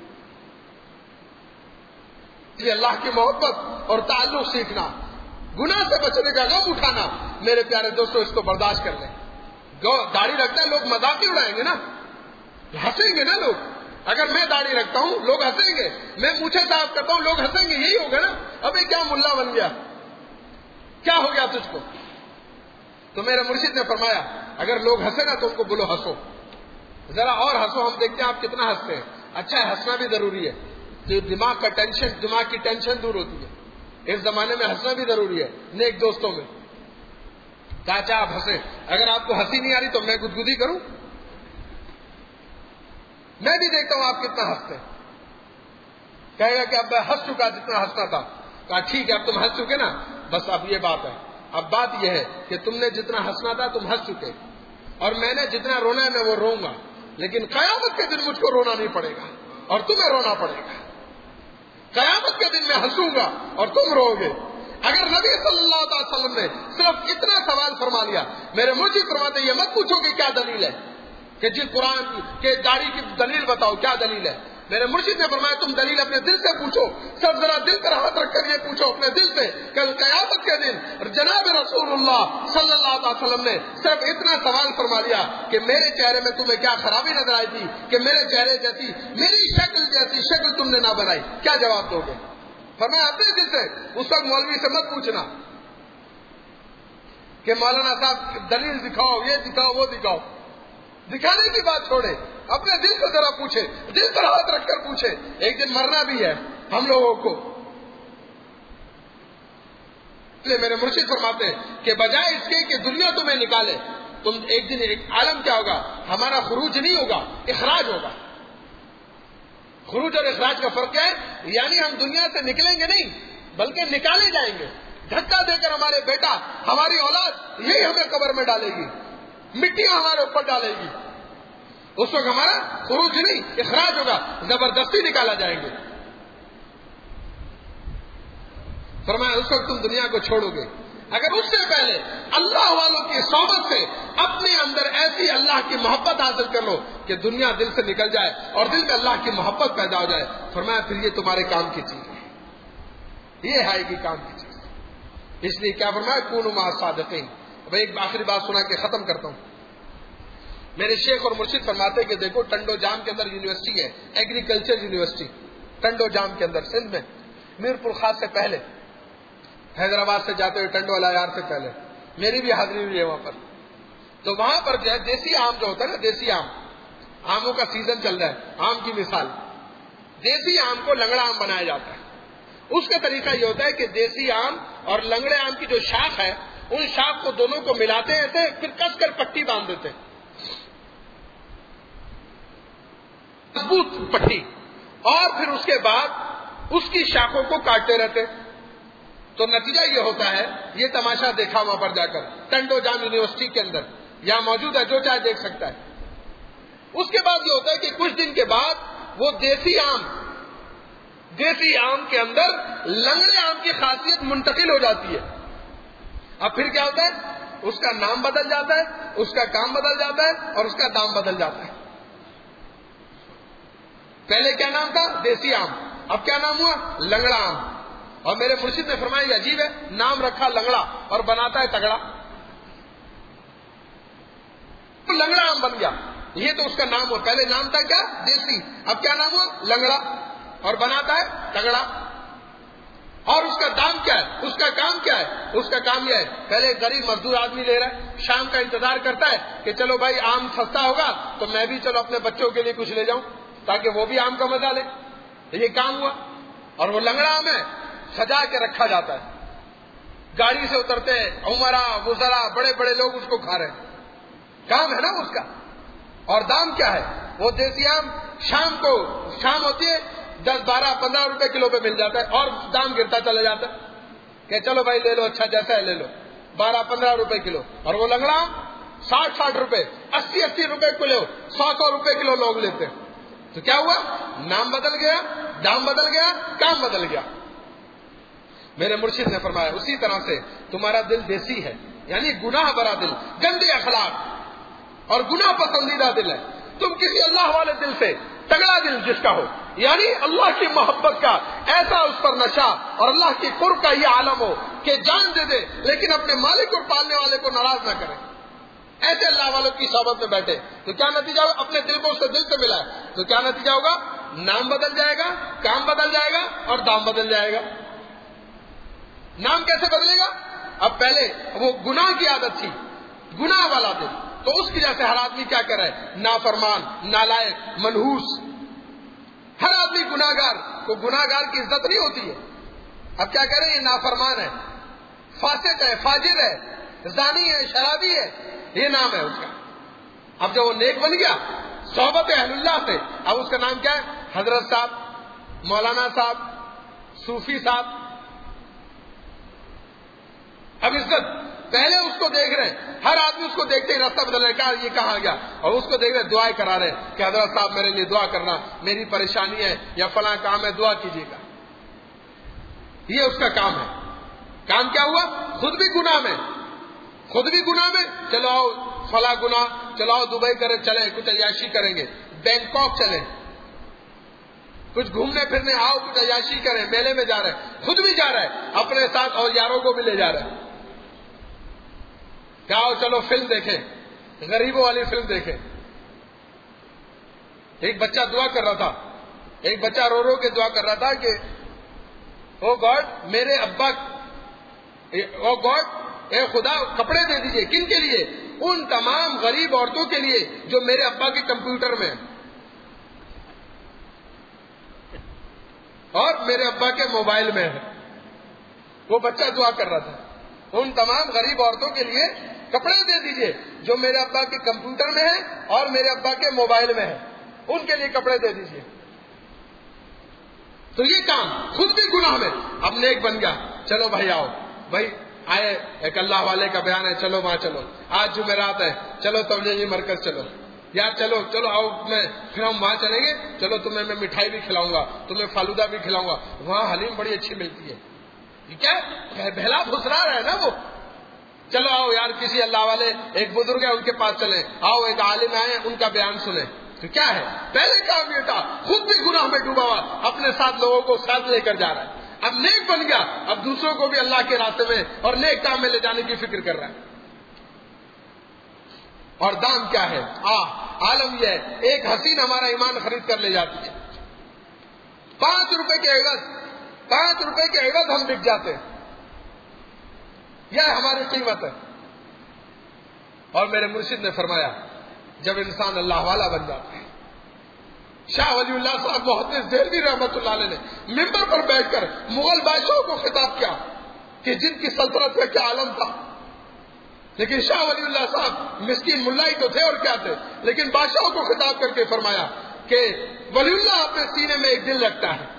یہ اللہ کی محبت اور تعلق سیکھنا، گناہ سے بچنے کا غم اٹھانا. میرے پیارے دوستو اس کو برداشت کر لیں. داڑھی رکھتا ہے لوگ مذاق ہی اڑائیں گے نا، ہنسیں گے نا لوگ. اگر میں داڑھی رکھتا ہوں لوگ ہنسیں گے، میں مونچھیں صاف کرتا ہوں لوگ ہنسیں گے. یہی ہوگا نا. ابھی کیا ملا بن گیا، کیا ہو گیا تجھ کو؟ تو میرے مرشد نے فرمایا اگر لوگ ہنسے نا تو ان کو بولو ہنسو، ذرا اور ہنسو، ہم دیکھتے ہیں آپ کتنا ہنستے ہیں. اچھا ہنسنا بھی ضروری ہے، تو دماغ کی ٹینشن دور ہوتی ہے. اس زمانے میں ہنسنا بھی ضروری ہے. نیک دوستوں میں چاچا آپ ہنسے، اگر آپ کو ہنسی نہیں آ رہی تو میں گدگدی کروں؟ میں بھی دیکھتا ہوں آپ کتنا ہنستے ہیں. کہے گا کہ اب میں ہنس چکا جتنا ہنسنا تھا. کہا ٹھیک ہے اب تم ہنس چکے نا، بس اب یہ بات ہے. اب بات یہ ہے کہ تم نے جتنا ہنسنا تھا تم ہنس چکے، اور میں نے جتنا رونا ہے میں وہ روؤں گا، لیکن قیامت کے دن مجھ کو رونا نہیں پڑے گا اور تمہیں رونا پڑے گا. قیامت کے دن میں ہنسوں گا اور تم رو گے. اگر نبی صلی اللہ علیہ وسلم نے صرف اتنا سوال فرما لیا، میرے مرشد فرماتے یہ مت پوچھو کہ کیا دلیل ہے، کہ جی قرآن کے داڑھی کی دلیل بتاؤ کیا دلیل ہے. میرے مرشد نے فرمایا تم دلیل اپنے دل سے پوچھو. سب ذرا دل پر ہاتھ رکھ کر یہ پوچھو اپنے دل سے کہ قیامت کے دن جناب رسول اللہ صلی اللہ علیہ وسلم نے صرف اتنا سوال فرما لیا کہ میرے چہرے میں تمہیں کیا خرابی نظر آئی تھی کہ میرے چہرے جیسی میری شکل جیسی شکل تم نے نہ بنائی، کیا جواب دو گے؟ فرمایا اپنے دل سے. اس وقت مولوی سے مت پوچھنا کہ مولانا صاحب دلیل دکھاؤ، یہ دکھاؤ وہ دکھاؤ. دکھانے کی بات چھوڑے، اپنے دل کو ذرا پوچھے، دل پر ہاتھ رکھ کر پوچھے. ایک دن مرنا بھی ہے ہم لوگوں کو. میرے مرشد فرماتے ہیں کہ بجائے اس کے کہ دنیا تمہیں نکالے، تم ایک دن ایک عالم کیا ہوگا، ہمارا خروج نہیں ہوگا، اخراج ہوگا. خروج اور اخراج کا فرق کیا ہے؟ یعنی ہم دنیا سے نکلیں گے نہیں بلکہ نکالے جائیں گے. دھکا دے کر ہمارے بیٹا، ہماری اولاد یہی ہمیں قبر میں ڈالے گی، مٹیاں ہمارے اوپر ڈالے گی. اس وقت ہمارا خروج نہیں اخراج ہوگا، زبردستی نکالا جائیں گے. فرمایا اس وقت تم دنیا کو چھوڑو گے. اگر اس سے پہلے اللہ والوں کی صحبت سے اپنے اندر ایسی اللہ کی محبت حاصل کر لو کہ دنیا دل سے نکل جائے اور دل میں اللہ کی محبت پیدا ہو جائے، فرمایا پھر یہ تمہارے کام کی چیز ہے، یہ ہے کہ کام کی چیز۔ اس لیے کیا فرمایا، کونوا مع الصادقین۔ اب ایک آخری بات سنا کے ختم کرتا ہوں۔ میرے شیخ اور مرشد فرماتے کہ دیکھو ٹنڈو جام کے اندر یونیورسٹی ہے، ایگریکلچر یونیورسٹی ٹنڈو جام کے اندر، سندھ میں، میر پور خاص سے پہلے، حیدرآباد سے جاتے ہوئے ٹنڈو والا یار سے پہلے میری بھی حاضری ہوئی ہے وہاں پر۔ تو وہاں پر جو ہے دیسی آم جو ہوتا ہے نا، دیسی آم، آموں کا سیزن چل رہا ہے، آم کی مثال، دیسی آم کو لنگڑا آم بنایا جاتا ہے۔ اس کا طریقہ یہ ہوتا ہے کہ دیسی آم اور لنگڑے آم کی جو شاخ ہے، ان شاخ کو دونوں کو ملاتے ہیں، پھر کس کر پٹی باندھ دیتے ہیں، مضبوط پٹی، اور پھر اس کے بعد اس کی شاخوں کو کاٹتے رہتے۔ تو نتیجہ یہ ہوتا ہے، یہ تماشا دیکھا وہاں پر جا کر ٹنڈو جام یونیورسٹی کے اندر، یہاں موجود ہے، جو چاہے دیکھ سکتا ہے۔ اس کے بعد یہ ہوتا ہے کہ کچھ دن کے بعد وہ دیسی آم کے اندر لنگڑے آم کی خاصیت منتقل ہو جاتی ہے۔ اب پھر کیا ہوتا ہے، اس کا نام بدل جاتا ہے، اس کا کام بدل جاتا ہے، اور اس کا دام بدل جاتا ہے۔ پہلے کیا نام تھا، دیسی آم، اب کیا نام ہوا، لنگڑا آم۔ اور میرے مرشد نے فرمایا یہ عجیب ہے، نام رکھا لنگڑا اور بناتا ہے تگڑا، لنگڑا آم بن گیا، یہ تو اس کا نام ہوا۔ پہلے نام تھا کیا، دیسی، اب کیا نام ہوا، لنگڑا، اور بناتا ہے تگڑا۔ اور اس کا دام کیا ہے، اس کا کام کیا ہے، اس کا کام یہ ہے، پہلے غریب مزدور آدمی لے رہا ہے، شام کا انتظار کرتا ہے کہ چلو بھائی آم سستا ہوگا تو میں بھی چلو اپنے بچوں کے لیے کچھ لے جاؤں تاکہ وہ بھی آم کا مزہ لے، یہ کام ہوا۔ اور وہ لنگڑا آم ہے، سجا کے رکھا جاتا ہے، گاڑی سے اترتے ہیں عمراء وزراء بڑے بڑے لوگ اس کو کھا رہے ہیں، کام ہے نا اس کا۔ اور دام کیا ہے، وہ دیسی آم شام ہوتی ہے 10 12 15 روپے کلو پہ مل جاتا ہے، اور دام گرتا چلا جاتا ہے کہ چلو بھائی لے لو، اچھا جیسا ہے لے لو، 12 15 روپے کلو۔ اور وہ لنگڑا آم 60 روپے 80 روپے کلو، 100 روپے کلو لوگ لیتے ہیں۔ تو کیا ہوا، نام بدل گیا، دام بدل گیا، کام بدل گیا۔ میرے مرشد نے فرمایا اسی طرح سے تمہارا دل دیسی ہے، یعنی گناہ برا دل، گندے اخلاق اور گناہ پسندیدہ دل ہے۔ تم کسی اللہ والے دل سے، تگڑا دل جس کا ہو، یعنی اللہ کی محبت کا ایسا اس پر نشہ اور اللہ کی قرب کا یہ عالم ہو کہ جان دے دے لیکن اپنے مالک اور پالنے والے کو ناراض نہ کرے، ایسے اللہ والوں کی صحبت میں بیٹھے، تو کیا نتیجہ ہوگا، اپنے دل کو اس سے دل سے ملا ہے تو کیا نتیجہ ہوگا، نام بدل جائے گا، کام بدل جائے گا، اور دام بدل جائے گا۔ نام کیسے بدلے گا، اب پہلے وہ گناہ کی عادت تھی، گناہ والا دل، تو اس کی وجہ سے ہر آدمی کیا کر رہا ہے، نافرمان، نالائق، منحوس، ہر آدمی گناہگار کو، گناہگار کی عزت نہیں ہوتی ہے۔ اب کیا کریں، یہ نافرمان ہے، فاسق ہے، فاجر ہے، زانی ہے، شرابی ہے، یہ نام ہے اس کا۔ اب جب وہ نیک بن گیا صحبت اہل اللہ سے، اب اس کا نام کیا ہے، حضرت صاحب، مولانا صاحب، صوفی صاحب۔ اب عزت، پہلے اس کو دیکھ رہے ہیں، ہر آدمی اس کو دیکھتے ہی راستہ بدل رہا ہے، یہ کہاں گیا، اور اس کو دیکھ رہے دعائیں کرا رہے ہیں کہ حضرت صاحب میرے لیے دعا کرنا، میری پریشانی ہے یا فلاں کام ہے، دعا کیجیے گا، یہ اس کا کام ہے۔ کام کیا ہوا، خود بھی گناہ میں، چلو آؤ فلاں گناہ، چلو آؤ دبئی چلیں، کچھ عیاشی کریں گے، بینکاک چلیں، کچھ گھومنے پھرنے، آؤ کچھ عیاشی کریں، میلے میں جا رہے ہیں، خود بھی جا رہے ہیں اپنے ساتھ اور یاروں کو بھی لے جا رہے ہیں، کہ آؤ چلو فلم دیکھیں، غریبوں والی فلم دیکھیں۔ ایک بچہ دعا کر رہا تھا، ایک بچہ رو رو کے دعا کر رہا تھا کہ او گاڈ میرے ابا، او گاڈ اے خدا کپڑے دے دیجئے، کن کے لیے، ان تمام غریب عورتوں کے لیے جو میرے ابا کے کمپیوٹر میں اور میرے ابا کے موبائل میں ہے۔ وہ بچہ دعا کر رہا تھا، ان تمام غریب عورتوں کے لیے کپڑے دے دیجئے جو میرے ابا کے کمپیوٹر میں ہے اور میرے ابا کے موبائل میں ہے، ان کے لیے کپڑے دے دیجئے۔ تو یہ کام خود بھی گناہ میں، اب نیک بن گیا، چلو بھائی آؤ، بھائی آئے ایک اللہ والے کا بیان ہے، چلو وہاں چلو، آج جمعرات ہے، چلو تبلیغی مرکز چلو، یا چلو آؤ میں پھر ہم وہاں چلیں گے، چلو تمہیں میں مٹھائی بھی کھلاؤں گا، تمہیں فالودہ بھی کھلاؤں گا، وہاں حلیم بڑی اچھی ملتی ہے۔ یہ کیا بہلا پھسرا رہا ہے نا وہ، چلو آؤ یار کسی اللہ والے ایک بزرگ ہے ان کے پاس چلیں، آؤ ایک عالم آئے ان کا بیان سنیں. تو کیا ہے، پہلے کام یہ تھا خود بھی گناہ میں ڈوبا ہوا، اپنے ساتھ لوگوں کو ساتھ لے کر جا رہا ہے. اب نیک بن گیا، اب دوسروں کو بھی اللہ کے راستے میں اور نیک کام میں لے جانے کی فکر کر رہا ہے. اور دام کیا ہے؟ عالم یہ ہے، ایک حسین ہمارا ایمان خرید کر لے جاتی ہے. 5 روپے کے عوض ہم بک جاتے ہیں. یہ ہماری قیمت ہے. اور میرے مرشد نے فرمایا جب انسان اللہ والا بن جاتا ہے، شاہ ولی اللہ صاحب محدث دہلوی رحمۃ اللہ علیہ نے ممبر پر بیٹھ کر مغل بادشاہوں کو خطاب کیا کہ جن کی سلطنت کا کیا عالم تھا. لیکن شاہ ولی اللہ صاحب مسکین ملائی تو تھے اور کیا تھے، لیکن بادشاہوں کو خطاب کر کے فرمایا کہ ولی اللہ اپنے سینے میں ایک دل رکھتا ہے،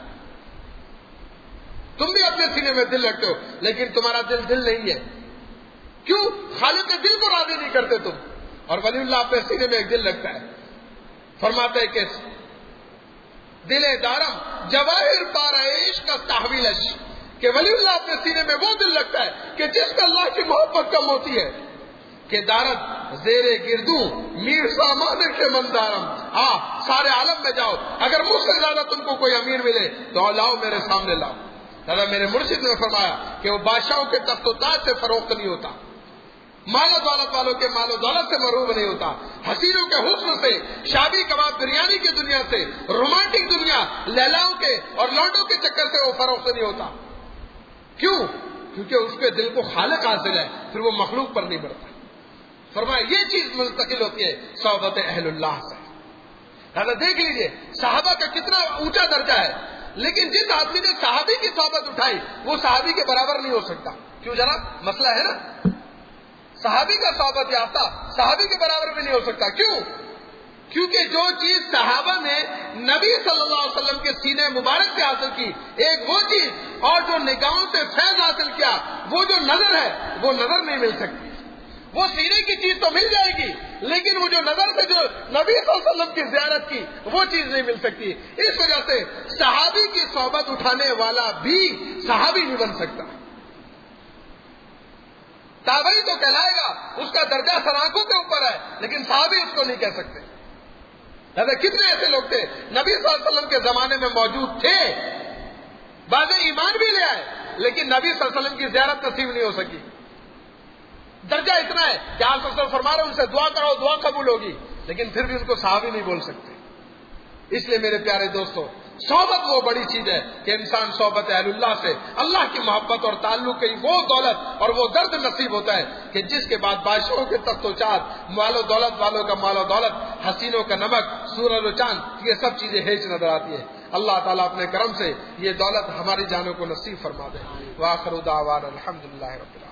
تم بھی اپنے سینے میں دل رکھتے ہو، لیکن تمہارا دل نہیں ہے. کیوں؟ خالق دل کو راضی نہیں کرتے تم. اور ولی اللہ اپنے سینے میں ایک دل رکھتا ہے. فرماتے کہ دل دارم جواہر پارا عشق کا تحویلش، کہ ولی اللہ اپنے سینے میں وہ دل رکھتا ہے کہ جس کا اللہ کی محبت کم ہوتی ہے. کہ دارت زیر گردوں میر سامان کے مندارم، سارے عالم میں جاؤ، اگر مجھ سے زیادہ تم کو کوئی امیر ملے تو لاؤ میرے سامنے لاؤ. دادا میرے مرشد نے فرمایا کہ وہ بادشاہوں کے تخت و تاج سے فروخت نہیں ہوتا، مال و دولت والوں کے مال و دولت سے محروم نہیں ہوتا، حسینوں کے حسن سے، شادی کباب بریانی کی دنیا سے، رومانٹک دنیا لیلاؤں کے اور لانڈوں کے چکر سے وہ فروخت نہیں ہوتا. کیوں؟ کیونکہ اس کے دل کو خالق حاصل ہے، پھر وہ مخلوق پر نہیں بڑھتا. فرمایا یہ چیز منتقل ہوتی ہے صحبت اہل اللہ سے. دیکھ لیجئے صحابہ کا کتنا اونچا درجہ ہے، لیکن جس آدمی نے صحابی کی صحبت اٹھائی وہ صحابی کے برابر نہیں ہو سکتا. کیوں جناب؟ مسئلہ ہے نا، صحابی کا صحبت یافتہ صحابی کے برابر بھی نہیں ہو سکتا. کیوں؟ کیونکہ جو چیز صحابہ نے نبی صلی اللہ علیہ وسلم کے سینے مبارک سے حاصل کی ایک وہ چیز، اور جو نگاہوں سے فیض حاصل کیا وہ جو نظر ہے وہ نظر نہیں مل سکتی. وہ سینے کی چیز تو مل جائے گی، لیکن وہ جو نظر سے جو نبی صلی اللہ علیہ وسلم کی زیارت کی وہ چیز نہیں مل سکتی. اس وجہ سے صحابی کی صحبت اٹھانے والا بھی صحابی نہیں بن سکتا. تابعی تو کہلائے گا، اس کا درجہ سراخوں کے اوپر ہے، لیکن صحابی اس کو نہیں کہہ سکتے. کتنے ایسے لوگ تھے نبی صلی اللہ علیہ وسلم کے زمانے میں موجود تھے، بعض ایمان بھی لے آئے، لیکن نبی صلی اللہ علیہ وسلم کی زیارت نصیب نہیں ہو سکی. درجہ اتنا ہے کہ آپ صلی اللہ علیہ وسلم فرما رہے ان سے دعا کرو دعا قبول ہوگی، لیکن پھر بھی ان کو صحابی نہیں بول سکتے. اس لیے میرے پیارے دوستو، صحبت وہ بڑی چیز ہے کہ انسان صحبت اہل اللہ سے اللہ کی محبت اور تعلق کی وہ دولت اور وہ درد نصیب ہوتا ہے کہ جس کے بعد بادشاہوں کے تخت و چاند، مال و دولت والوں کا مال و دولت، حسینوں کا نمک، سورج و چاند، یہ سب چیزیں ہیچ نظر آتی ہے. اللہ تعالیٰ اپنے کرم سے یہ دولت ہماری جانوں کو نصیب فرما دے. وآخر دعوانا الحمدللہ رب العالمین.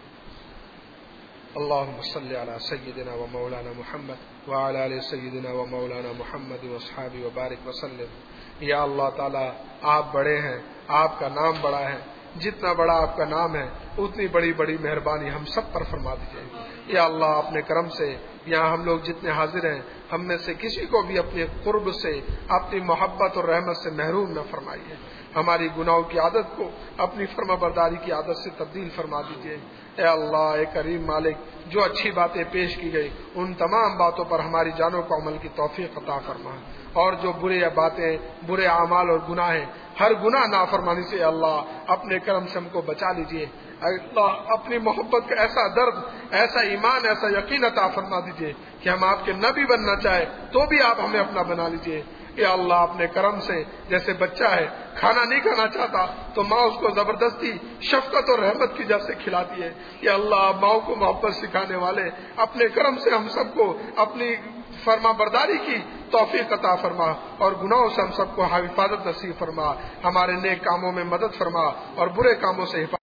اللهم صل على سيدنا ومولانا محمد وعلى آل سيدنا ومولانا محمد واصحابہ وبارک وسلم. یا اللہ تعالیٰ آپ بڑے ہیں، آپ کا نام بڑا ہے، جتنا بڑا آپ کا نام ہے اتنی بڑی بڑی مہربانی ہم سب پر فرما دیجیے. یا اللہ اپنے کرم سے یہاں ہم لوگ جتنے حاضر ہیں ہم میں سے کسی کو بھی اپنے قرب سے، اپنی محبت اور رحمت سے محروم نہ فرمائیے. ہماری گناہوں کی عادت کو اپنی فرما برداری کی عادت سے تبدیل فرما دیجیے. اے اللہ، اے کریم مالک، جو اچھی باتیں پیش کی گئی ان تمام باتوں پر ہماری جانوں کو عمل کی توفیق عطا فرما، اور جو برے باتیں، برے اعمال اور گناہ ہیں، ہر گناہ نافرمانی سے اللہ اپنے کرم سے ہم کو بچا لیجیے. اللہ اپنی محبت کا ایسا درد، ایسا ایمان، ایسا یقین عطا فرما دیجیے کہ ہم آپ کے نبی بننا چاہے تو بھی آپ ہمیں اپنا بنا لیجیے. یا اللہ اپنے کرم سے جیسے بچہ ہے کھانا نہیں کھانا چاہتا تو ماں اس کو زبردستی شفقت اور رحمت کی وجہ سے کھلاتی ہے. یا اللہ ماؤں کو محبت سکھانے والے اپنے کرم سے ہم سب کو اپنی فرما برداری کی توفیق عطا فرما، اور گناہوں سے ہم سب کو حفاظت نصیب فرما. ہمارے نیک کاموں میں مدد فرما اور برے کاموں سے